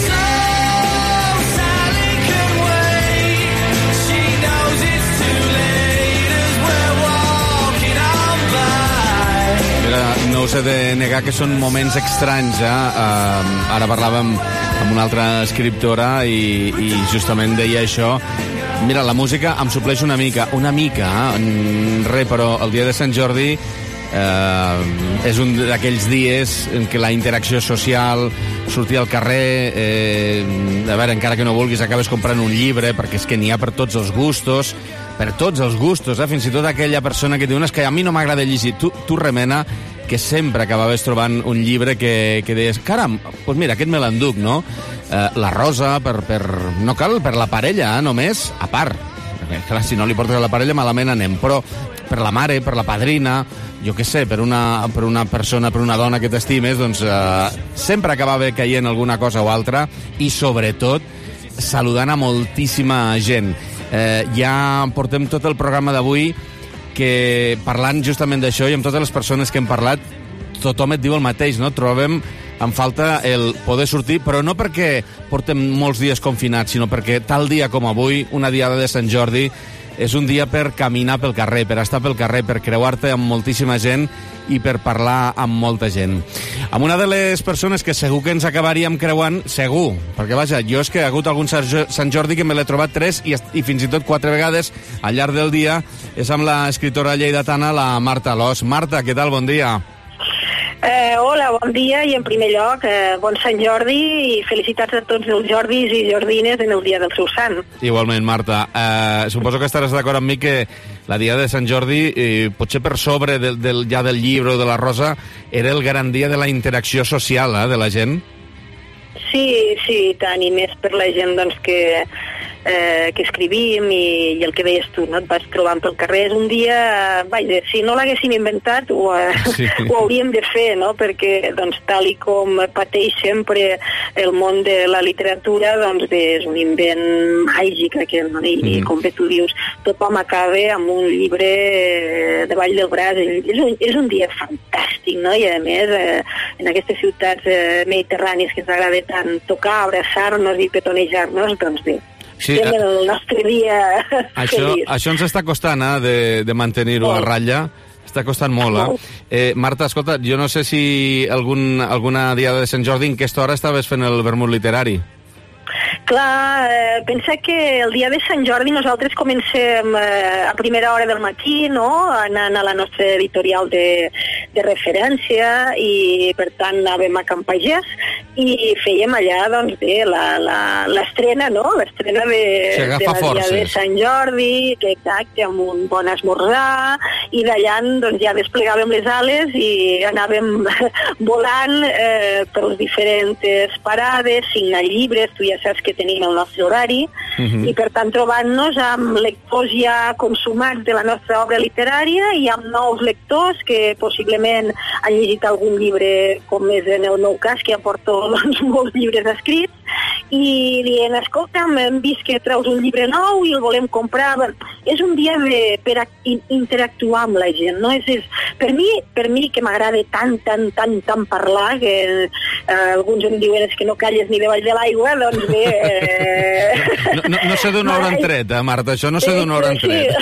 No us he de negar que són moments estranys, ara parlàvem amb una altra escriptora i justament deia això. Mira, la música em supleix una mica, però el dia de Sant Jordi és un d'aquells dies en què la interacció social, sortir al carrer, a veure, encara que no vulguis, acabes comprant un llibre, perquè és que n'hi ha per tots els gustos, fins i tot aquella persona que diu, és que a mi no m'agrada llegir. Tu remena que sempre acabaves trobant un llibre que deies, caram, doncs mira, aquest me l'enduc, no? La rosa, no cal per la parella, només, a part. Clar, si no li portes a la parella malament anem, però per la mare, per la padrina, jo què sé, per una persona, per una dona que t'estimes, doncs sempre acabava caient alguna cosa o altra, i sobretot saludant a moltíssima gent. Ja portem tot el programa d'avui que parlant justament d'això, i amb totes les persones que hem parlat, tothom et diu el mateix, no? Trobem en falta el poder sortir, però no perquè portem molts dies confinats, sinó perquè tal dia com avui, una diada de Sant Jordi, és un dia per caminar pel carrer, per estar pel carrer, per creuar-te amb moltíssima gent i per parlar amb molta gent. Amb una de les persones que segur que ens acabaríem creuant, segur, perquè vaja, jo és que ha hagut algun Sant Jordi que me l'he trobat 3 i fins i tot 4 vegades al llarg del dia, és amb l'escriptora lleidatana, la Marta Alòs. Marta, què tal? Bon dia. Hola, bon dia, i en primer lloc, bon Sant Jordi i felicitats a tots els Jordis i Jordines en el dia del seu sant. Igualment, Marta. Suposo que estaràs d'acord amb mi que la dia de Sant Jordi, potser per sobre ja del llibre o de la rosa, era el gran dia de la interacció social, de la gent. Sí, tant, i més per la gent doncs, que escrivim i el que deies tu, no? Et vas trobant pel carrer. És un dia, vaja, si no l'haguéssim inventat ho hauríem de fer, no? Perquè doncs, tal i com pateix sempre el món de la literatura, doncs és un invent màgic aquest, no? I com bé tu dius, tothom acaba amb un llibre davall del braç. És un dia fantàstic, no? I a més, en aquestes ciutats mediterrànies que ens agrada tant tocar, abraçar-nos i petonejar-nos, doncs bé, sí, el nostre dia feliç. Això ens està costant, de mantenir-ho a ratlla. Està costant molt, Marta, escolta, jo no sé si alguna diada de Sant Jordi, en aquesta hora estaves fent el vermut literari? Clar, pensa que el dia de Sant Jordi nosaltres comencem a primera hora del matí, no?, anant a la nostra editorial de referència, i per tant anàvem a Can Pagès i fèiem allà, doncs bé, l'estrena, no?, l'estrena de la dia de Sant Jordi, que exacte, amb un bon esmorzar, i d'allà doncs ja desplegàvem les ales i anàvem volant per les diferents parades, signant llibres. Tu ja saps que tenim el nostre horari, i per tant trobant-nos amb lectors ja consumats de la nostra obra literària i amb nous lectors que possiblement han llegit algun llibre, com és en el meu cas, que ja porto molts llibres escrits, i dient, escolta, hem vist que treus un llibre nou i el volem comprar. És un dia per interactuar amb la gent, no? Per mi que m'agrada tant parlar, que alguns em diuen que no calles ni davall de l'aigua, doncs bé... No sé d'on hauran tret, Marta, això no sé d'on hauran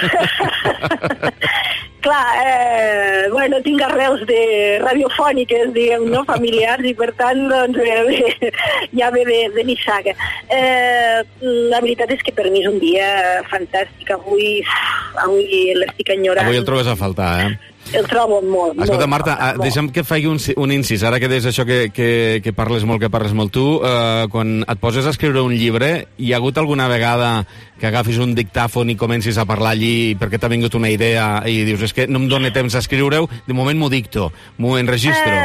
tret. Clar, bueno, tinc arrels radiofòniques, diguem, no?, familiars, i per tant, doncs, ja ve de nissaga. La veritat és que per mi és un dia fantàstic. Avui l'estic enyorant. Avui el trobes a faltar, El trobo molt. Escolta, Marta, deixa'm que faci un incís. Ara que deies això que parles molt tu, quan et poses a escriure un llibre, hi ha hagut alguna vegada que agafis un dictàfon i comencis a parlar allí perquè t'ha vingut una idea i dius, és que no em dóna temps a escriure-ho, de moment m'ho dicto, m'ho enregistro?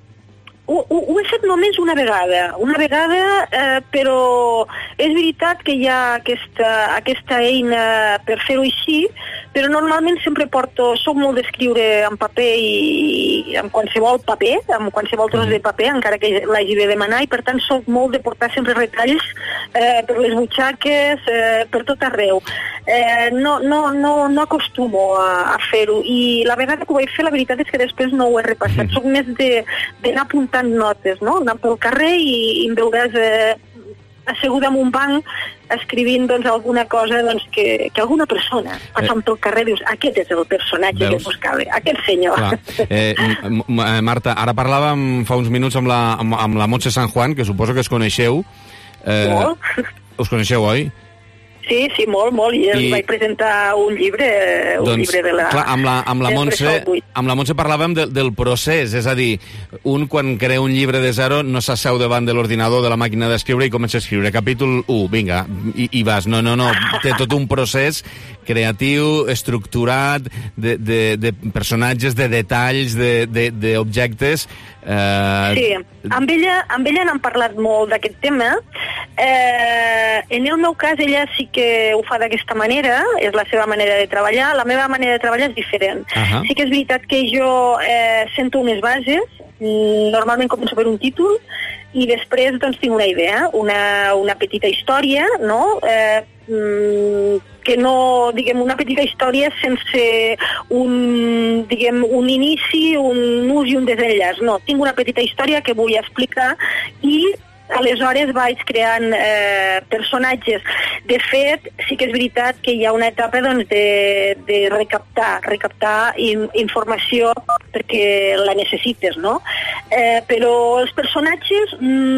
Ho he fet només una vegada, però és veritat que hi ha aquesta eina per fer-ho així, però normalment sempre soc molt d'escriure en paper i amb qualsevol paper, amb qualsevol tros de paper, encara que l'hagi de demanar, i per tant soc molt de portar sempre retalls per les butxaques, per tot arreu. No acostumo a fer-ho, i la vegada que ho vaig fer, la veritat és que després no ho he repassat. Soc més d'anar apuntant notes, no?, anar pel carrer i em veuràs asseguda en un banc escrivint doncs, alguna cosa doncs, que alguna persona passant pel carrer dius, aquest és el personatge que buscava, aquest senyor. Marta, ara parlàvem fa uns minuts amb la Montse San Juan, que suposo que es coneixeu. Us coneixeu, oi? Sí, molt, i els vaig presentar un llibre de la... Clar, amb la Montse parlàvem del procés, és a dir, un quan crea un llibre de zero no s'asseu davant de l'ordinador, de la màquina d'escriure i comença a escriure capítol 1, vinga, i vas. No, té tot un procés creatiu, estructurat, de personatges, de detalls, d'objectes. Sí, amb ella n'han parlat molt d'aquest tema, En el meu cas, ella sí que ho fa d'aquesta manera, és la seva manera de treballar. La meva manera de treballar és diferent. Sí que és veritat que jo sento unes bases, normalment començo per un títol, i després doncs tinc una idea, una petita història, no?, que no, diguem, una petita història sense un inici, un ús i un desenllaç. No, tinc una petita història que vull explicar i aleshores vaig creant personatges. De fet, sí que és veritat que hi ha una etapa doncs, de recaptar informació perquè la necessites, no? Però els personatges...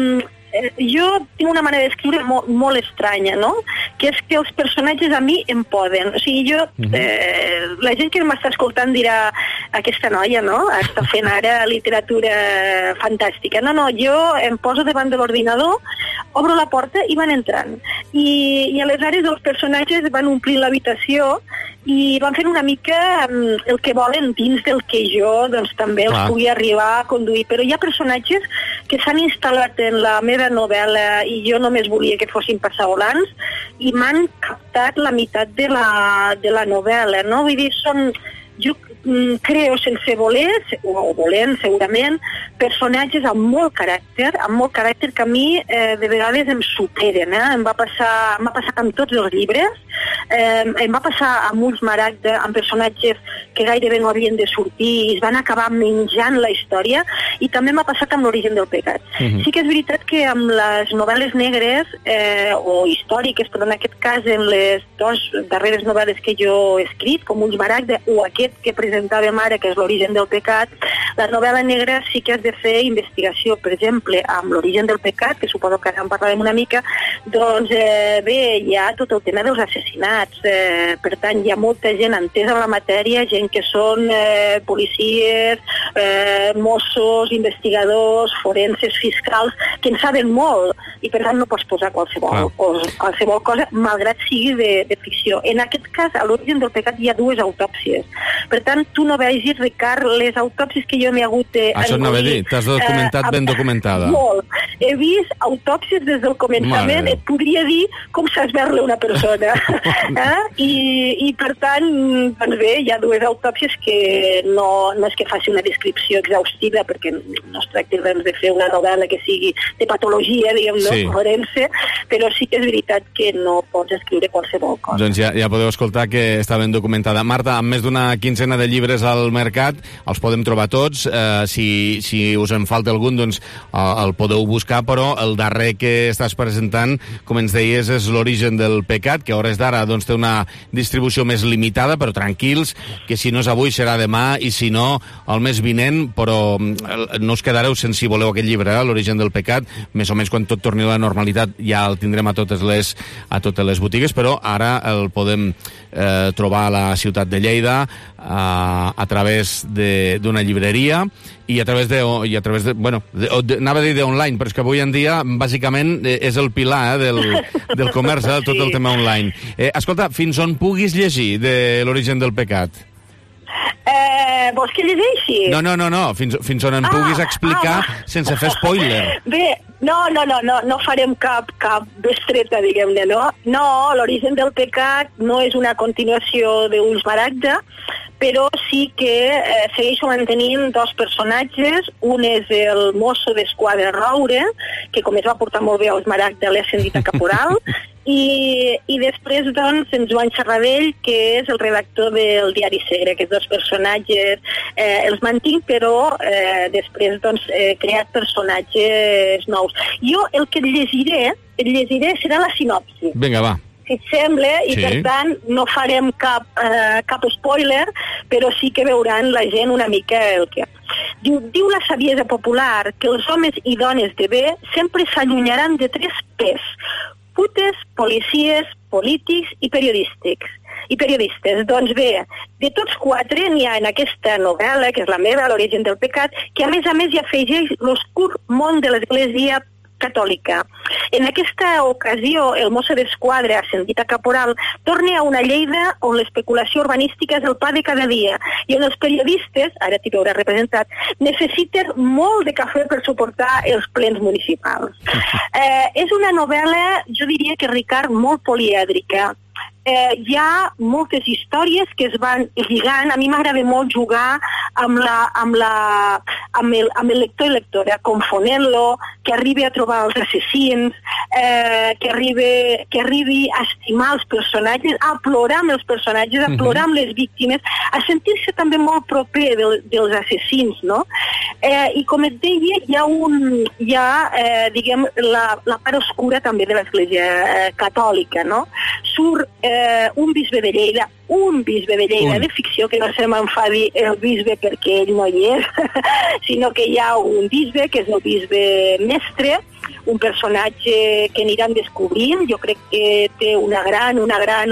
jo tinc una manera d'escriure molt estranya, no? Que és que els personatges a mi em poden. O sigui, la gent que m'està escoltant dirà aquesta noia, no? Està fent ara literatura fantàstica. No, jo em poso davant de l'ordinador, obro la porta i van entrant. I aleshores els personatges van omplir l'habitació i van fent una mica el que volen dins del que jo doncs, també els pugui arribar a conduir. Però hi ha personatges que s'han instal·lat en la meva novel·la i jo només volia que fossin passavolants i m'han captat la meitat de la novel·la, no? Vull dir, jo creo sense voler, o volent segurament, personatges amb molt caràcter que a mi de vegades em superen. M'ha passat amb tots els llibres, em va passar amb Ulls Maragda, amb personatges que gairebé no havien de sortir i es van acabar menjant la història, i també m'ha passat amb L'origen del pecat. Sí que és veritat que amb les novel·les negres o històriques, però en aquest cas en les dues darreres novel·les que jo he escrit, com Ulls Maragda o aquest que presentàvem ara, que és L'origen del pecat, la novel·la negra sí que has de fer investigació. Per exemple, amb L'origen del pecat, que suposo que ara en parlarem una mica, doncs bé, hi ha tot el tema dels assassinats. Per tant, hi ha molta gent entesa en la matèria, gent que són policies, Mossos, investigadors, forenses, fiscals, que en saben molt, i per tant no pots posar qualsevol cosa, malgrat sigui de ficció. En aquest cas, a L'origen del pecat hi ha dues autòpsies. Per tant, tu no vegis, Ricard, les autòpsies que jo m'he hagut de... Això no ve dir, t'has documentat ben documentada. Molt. He vist autòpsies des del començament, et podria dir com s'esberla una persona. I per tant, doncs bé, hi ha dues autòpsies que no és que faci una descripció exhaustiva, perquè no es tracta de fer una novel·la que sigui de patologia, diguem-ne, forense, però sí que és veritat que no pots escriure qualsevol cosa. Doncs ja podeu escoltar que està ben documentada. Marta, amb més d'una quinzena de llibres al mercat, els podem trobar tots. Si us en falta algun, doncs el podeu buscar, però el darrer que estàs presentant, com ens deies, és L'origen del pecat, que a hores d'ara doncs, té una distribució més limitada, però tranquils, que si no és avui serà demà, i si no, el mes vinent, però no us quedareu sense, si voleu, aquest llibre, L'origen del pecat. Més o menys quan tot torni a la normalitat ja el tindrem a totes les botigues, però ara el podem trobar a la ciutat de Lleida a través d'una llibreria i a través de bueno, anava a dir d'online, però és que avui en dia bàsicament és el pilar del comerç, tot el tema online. Escolta, fins on puguis llegir de L'origen del pecat? Vols que llegeixi? No, fins on en puguis explicar sense fer spoiler. Bé, no farem cap bestreta, diguem-ne, no? No, L'origen del pecat no és una continuació d'Ulls Maragda, però sí que segueixo mantenint dos personatges. Un és el mosso d'esquadra Roure, que com es va portar molt bé a Ulls Maragda l'he ascendit a caporal, i després, doncs, en Joan Serradell, que és el redactor del diari Segre. Aquests dos personatges els mantinc, però després, doncs, he creat personatges nous. Jo el que et llegiré serà la sinopsi. Vinga, va. Si et sembla, i per tant no farem cap spoiler, però sí que veuran la gent una mica el que... Diu la saviesa popular que els homes i dones de bé sempre s'allunyaran de 3 P's: putes, policies, polítics i periodistes. Doncs bé, de tots 4 n'hi ha en aquesta novel·la, que és la meva, L'origen del pecat, que a més hi afegeix l'oscur món de l'Església catòlica. En aquesta ocasió, el mosso d'esquadra, ascendit a caporal, torna a una Lleida on l'especulació urbanística és el pa de cada dia i on els periodistes, ara t'hi veuràs representat, necessiten molt de cafè per suportar els plens municipals. És una novel·la, jo diria que, Ricard, molt polièdrica. Hi ha moltes històries que es van lligant. A mi m'agrada molt jugar amb el lector i lectora, confonent-lo, que arribi a trobar els assassins, que arribi a estimar els personatges, a plorar amb els personatges, a plorar amb les víctimes, a sentir-se també molt proper dels assassins, no? I com et deia, hi ha diguem, la part oscura també de l'Església catòlica, no? Surt un bisbe de Lleida de ficció, que no se m'enfadi el bisbe perquè ell no hi és, sinó que hi ha un bisbe, que és el bisbe mestre, un personatge que aniran descobrint. Jo crec que té una gran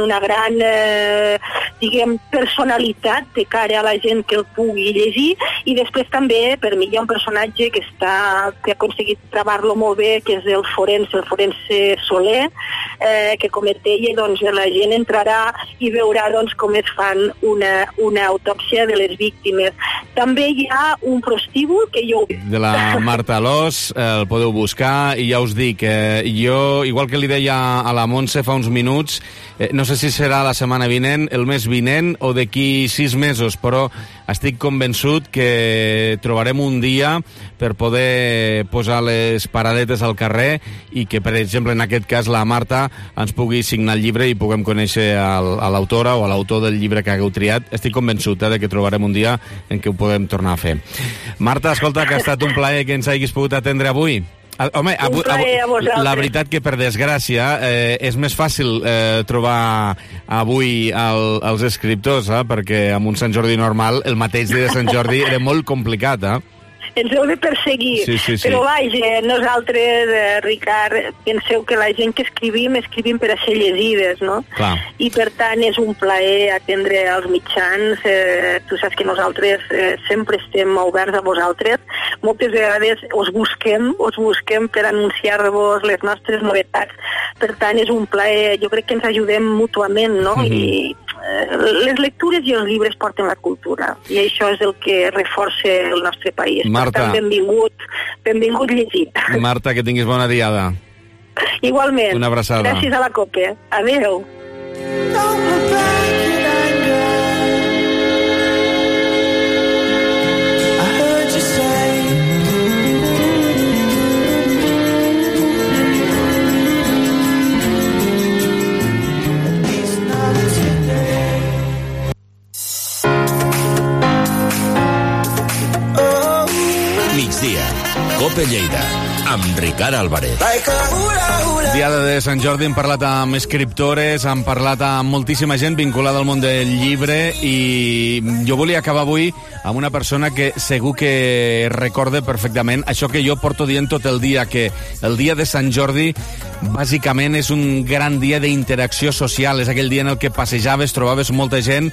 diguem, personalitat de cara a la gent que el pugui llegir, i després també, per mi, hi ha un personatge que ha aconseguit trobar-lo molt bé, que és el forense Soler, que, com et deia, doncs, la gent entrarà i veurà doncs, com es fan una autòpsia de les víctimes. També hi ha un prostíbul que jo... De la Marta Alòs, el podeu buscar, i ja us dic, jo, igual que li deia a la Montse fa uns minuts, no sé si serà la setmana vinent, el mes vinent o d'aquí 6 mesos, però estic convençut que trobarem un dia per poder posar les paradetes al carrer i que, per exemple, en aquest cas, la Marta ens pugui signar el llibre i puguem conèixer a l'autora o a l'autor del llibre que hagueu triat. Estic convençut de que trobarem un dia en què ho podem tornar a fer. Marta, escolta, que ha estat un plaer que ens hagis pogut atendre avui. Home, la veritat que, per desgràcia, és més fàcil trobar avui els escriptors, perquè amb un Sant Jordi normal, el mateix dia de Sant Jordi era molt complicat, ens heu de perseguir. Sí. Però vaja, nosaltres, Ricard, penseu que la gent que escrivim per a ser llegides, no? Clar. I per tant és un plaer atendre als mitjans. Tu saps que nosaltres sempre estem oberts a vosaltres. Moltes vegades us busquem per anunciar-vos les nostres novetats. Per tant, és un plaer. Jo crec que ens ajudem mútuament, no? I les lectures i els llibres porten la cultura, i això és el que reforça el nostre país. Marta, per tant, benvingut llegir. Marta, que tinguis bona diada. Igualment. Una abraçada. Gràcies a la COPE. Adéu. COPE Lleida, amb Ricard Álvarez. Diada de Sant Jordi, hem parlat amb escriptores, hem parlat amb moltíssima gent vinculada al món del llibre, i jo volia acabar avui amb una persona que segur que recorde perfectament això que jo porto dient tot el dia, que el dia de Sant Jordi bàsicament és un gran dia d'interacció social, és aquell dia en el que passejaves, trobaves molta gent,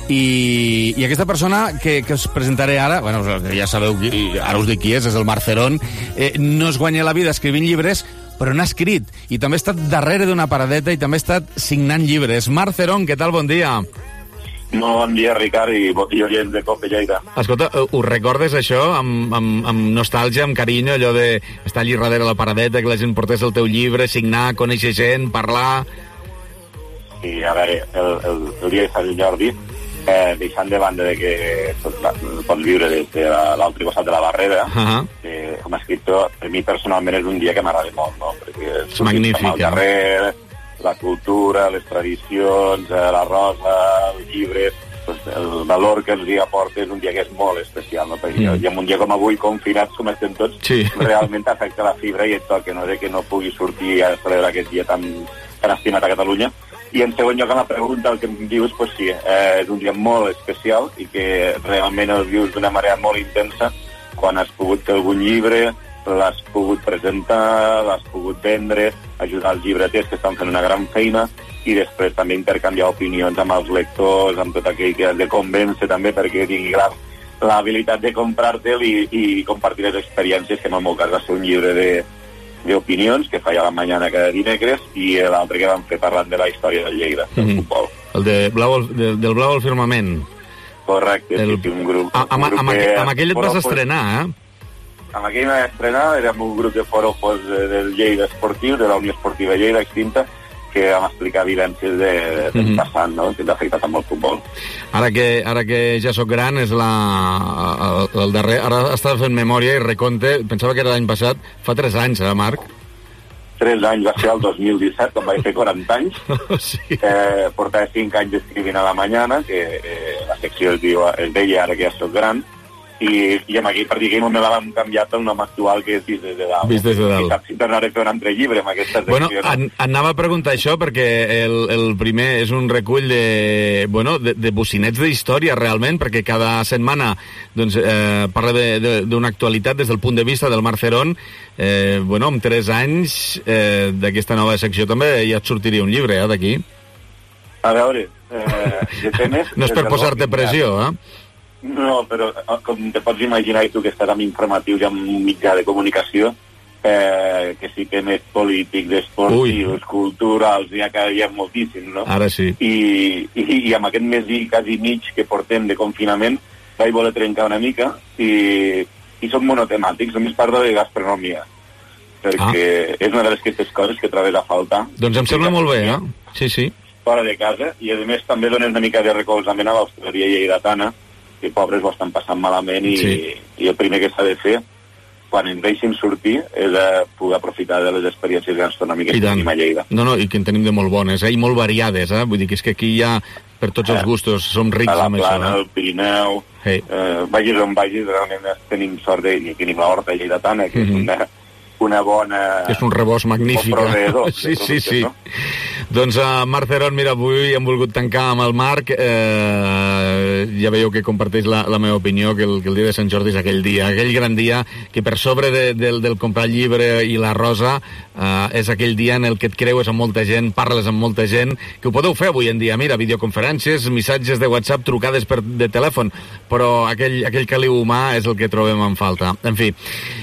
i aquesta persona que us presentaré ara, bueno, ja sabeu, ara us dic qui és el Marc Cerón, no es guanya la vida escrivint llibres, però n'ha escrit, i també ha estat darrere d'una paradeta i també ha estat signant llibres. Marc Cerón, què tal? Bon dia. Molt bon dia, Ricard, i oients de COPE Lleida. Escolta, ho recordes això amb nostàlgia, amb carinyo, allò d'estar allí darrere la paradeta, que la gent portés el teu llibre, signar, conèixer gent, parlar... Sí, a veure, el dia de Sant Jordi, deixant de banda de que pots viure des de l'altre costat de la barrera, com a escriptor, per mi personalment és un dia que m'agrada molt, no? Perquè és magnífic, al carrer, la cultura, les tradicions, la rosa, els llibres, el valor que els hi aporta és un dia que és molt especial, no? Perquè i en un dia com avui, confinats com estem tots, realment afecta la fibra i et toca, no? De que no pugui sortir a celebrar aquest dia tan estimat a Catalunya. I en segon lloc, a la pregunta, el que em dius, pues sí, és un dia molt especial i que realment el vius d'una manera molt intensa quan has pogut fer algun llibre, l'has pogut presentar, l'has pogut vendre, ajudar els llibreters que estan fent una gran feina, i després també intercanviar opinions amb els lectors, amb tot aquell que has de convèncer també perquè tingui l'habilitat de comprar-te'l i compartir les experiències, que en el meu cas va ser un llibre d'opinions, que feia la mañana cada dimecres, i l'altre que vam fer parlant de la història del Lleida, del futbol. El del Blau al Firmament. Correcte, un grup. Amb aquell et vas estrenar, Amb aquell m'he estrenat, érem un grup de forofos del Lleida Esportiu, de la Unió Esportiva Lleida extinta, que vam explicar vivències del passat, no?, que t'ha afectat amb el futbol. Ara que ja sóc gran, és el darrer... Ara estava fent memòria i recompte, pensava que era l'any passat, fa 3 anys, Marc? 3 anys, va ser el 2017, quan vaig fer 40 anys. Sí. Portava 5 anys escrivint a la mañana, que la secció es deia Ara que ja soc gran, i amb aquell partit me l'han canviat el nom actual, que és Vist des de dalt. Vist des de dalt. I saps si tornaré a fer un altre llibre amb aquesta secció. Bueno, anava a preguntar això perquè el primer és un recull de bocinets d'història, realment, perquè cada setmana parla d'una actualitat des del punt de vista del Marc Cerón. Amb 3 anys d'aquesta nova secció també ja et sortiria un llibre, d'aquí. A veure, de temes... No és per posar-te pressió, No, però com te pots imaginar, i tu que estàs amb informatius i amb un mitjà de comunicació, que sí que més polítics, esportius, culturals, hi ha moltíssim, no? Ara sí. I amb aquest mes i quasi mig que portem de confinament vaig voler trencar una mica i som monotemàtics, només parlo de gastronomia, perquè és una de les coses que trobes a faltar. Doncs em sembla molt bé, Sí. Fora de casa, i a més també dones una mica de recolzament a l'hostaleria lleidatana, que pobres ho estan passant malament i el primer que s'ha de fer quan ens deixin sortir és poder aprofitar de les experiències gastronòmiques que tenim a Lleida. No, i que en tenim de molt bones, i molt variades, vull dir que és que aquí hi ha per tots els gustos, som rics amb això. A la Plana, al Pirineu, vagis on vagis, realment tenim sort i tenim l'horta lleidatana, que és una bona... És un rebost magnífic. Sí. No? Doncs, Marc Cerón, mira, avui hem volgut tancar amb el Marc. Ja veieu que comparteix la meva opinió, que el dia de Sant Jordi és aquell gran dia, que per sobre del comprar llibre i la rosa, és aquell dia en el que et creues amb molta gent, parles amb molta gent, que ho podeu fer avui en dia. Mira, videoconferències, missatges de WhatsApp, trucades de telèfon, però aquell caliu humà és el que trobem en falta. En fi,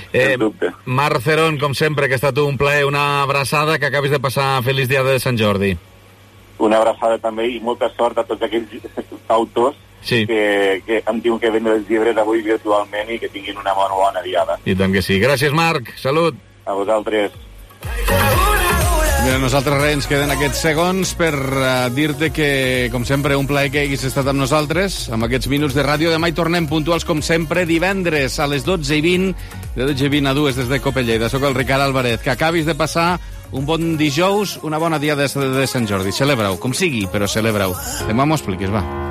Marc Cerón, com sempre, que ha estat un plaer, una abraçada, que acabis de passar feliç dia de Sant Jordi. Una abraçada també i molta sort a tots aquells autors que em diuen que venen els llibres avui virtualment i que tinguin una bona diada. I tant que sí. Gràcies, Marc. Salut. A vosaltres. Mira, nosaltres ens queden aquests segons per dir-te que, com sempre, un plaer que haguis estat amb nosaltres, amb aquests minuts de ràdio. Demà hi tornem puntuals, com sempre, divendres a les 12:20, de 12:20 a 2 des de Copelleda. Soc el Ricard Álvarez. Que acabis de passar un bon dijous, una bona dia de Sant Jordi. Celebra-ho, com sigui, però celebra-ho. Demà m'ho expliquis, va.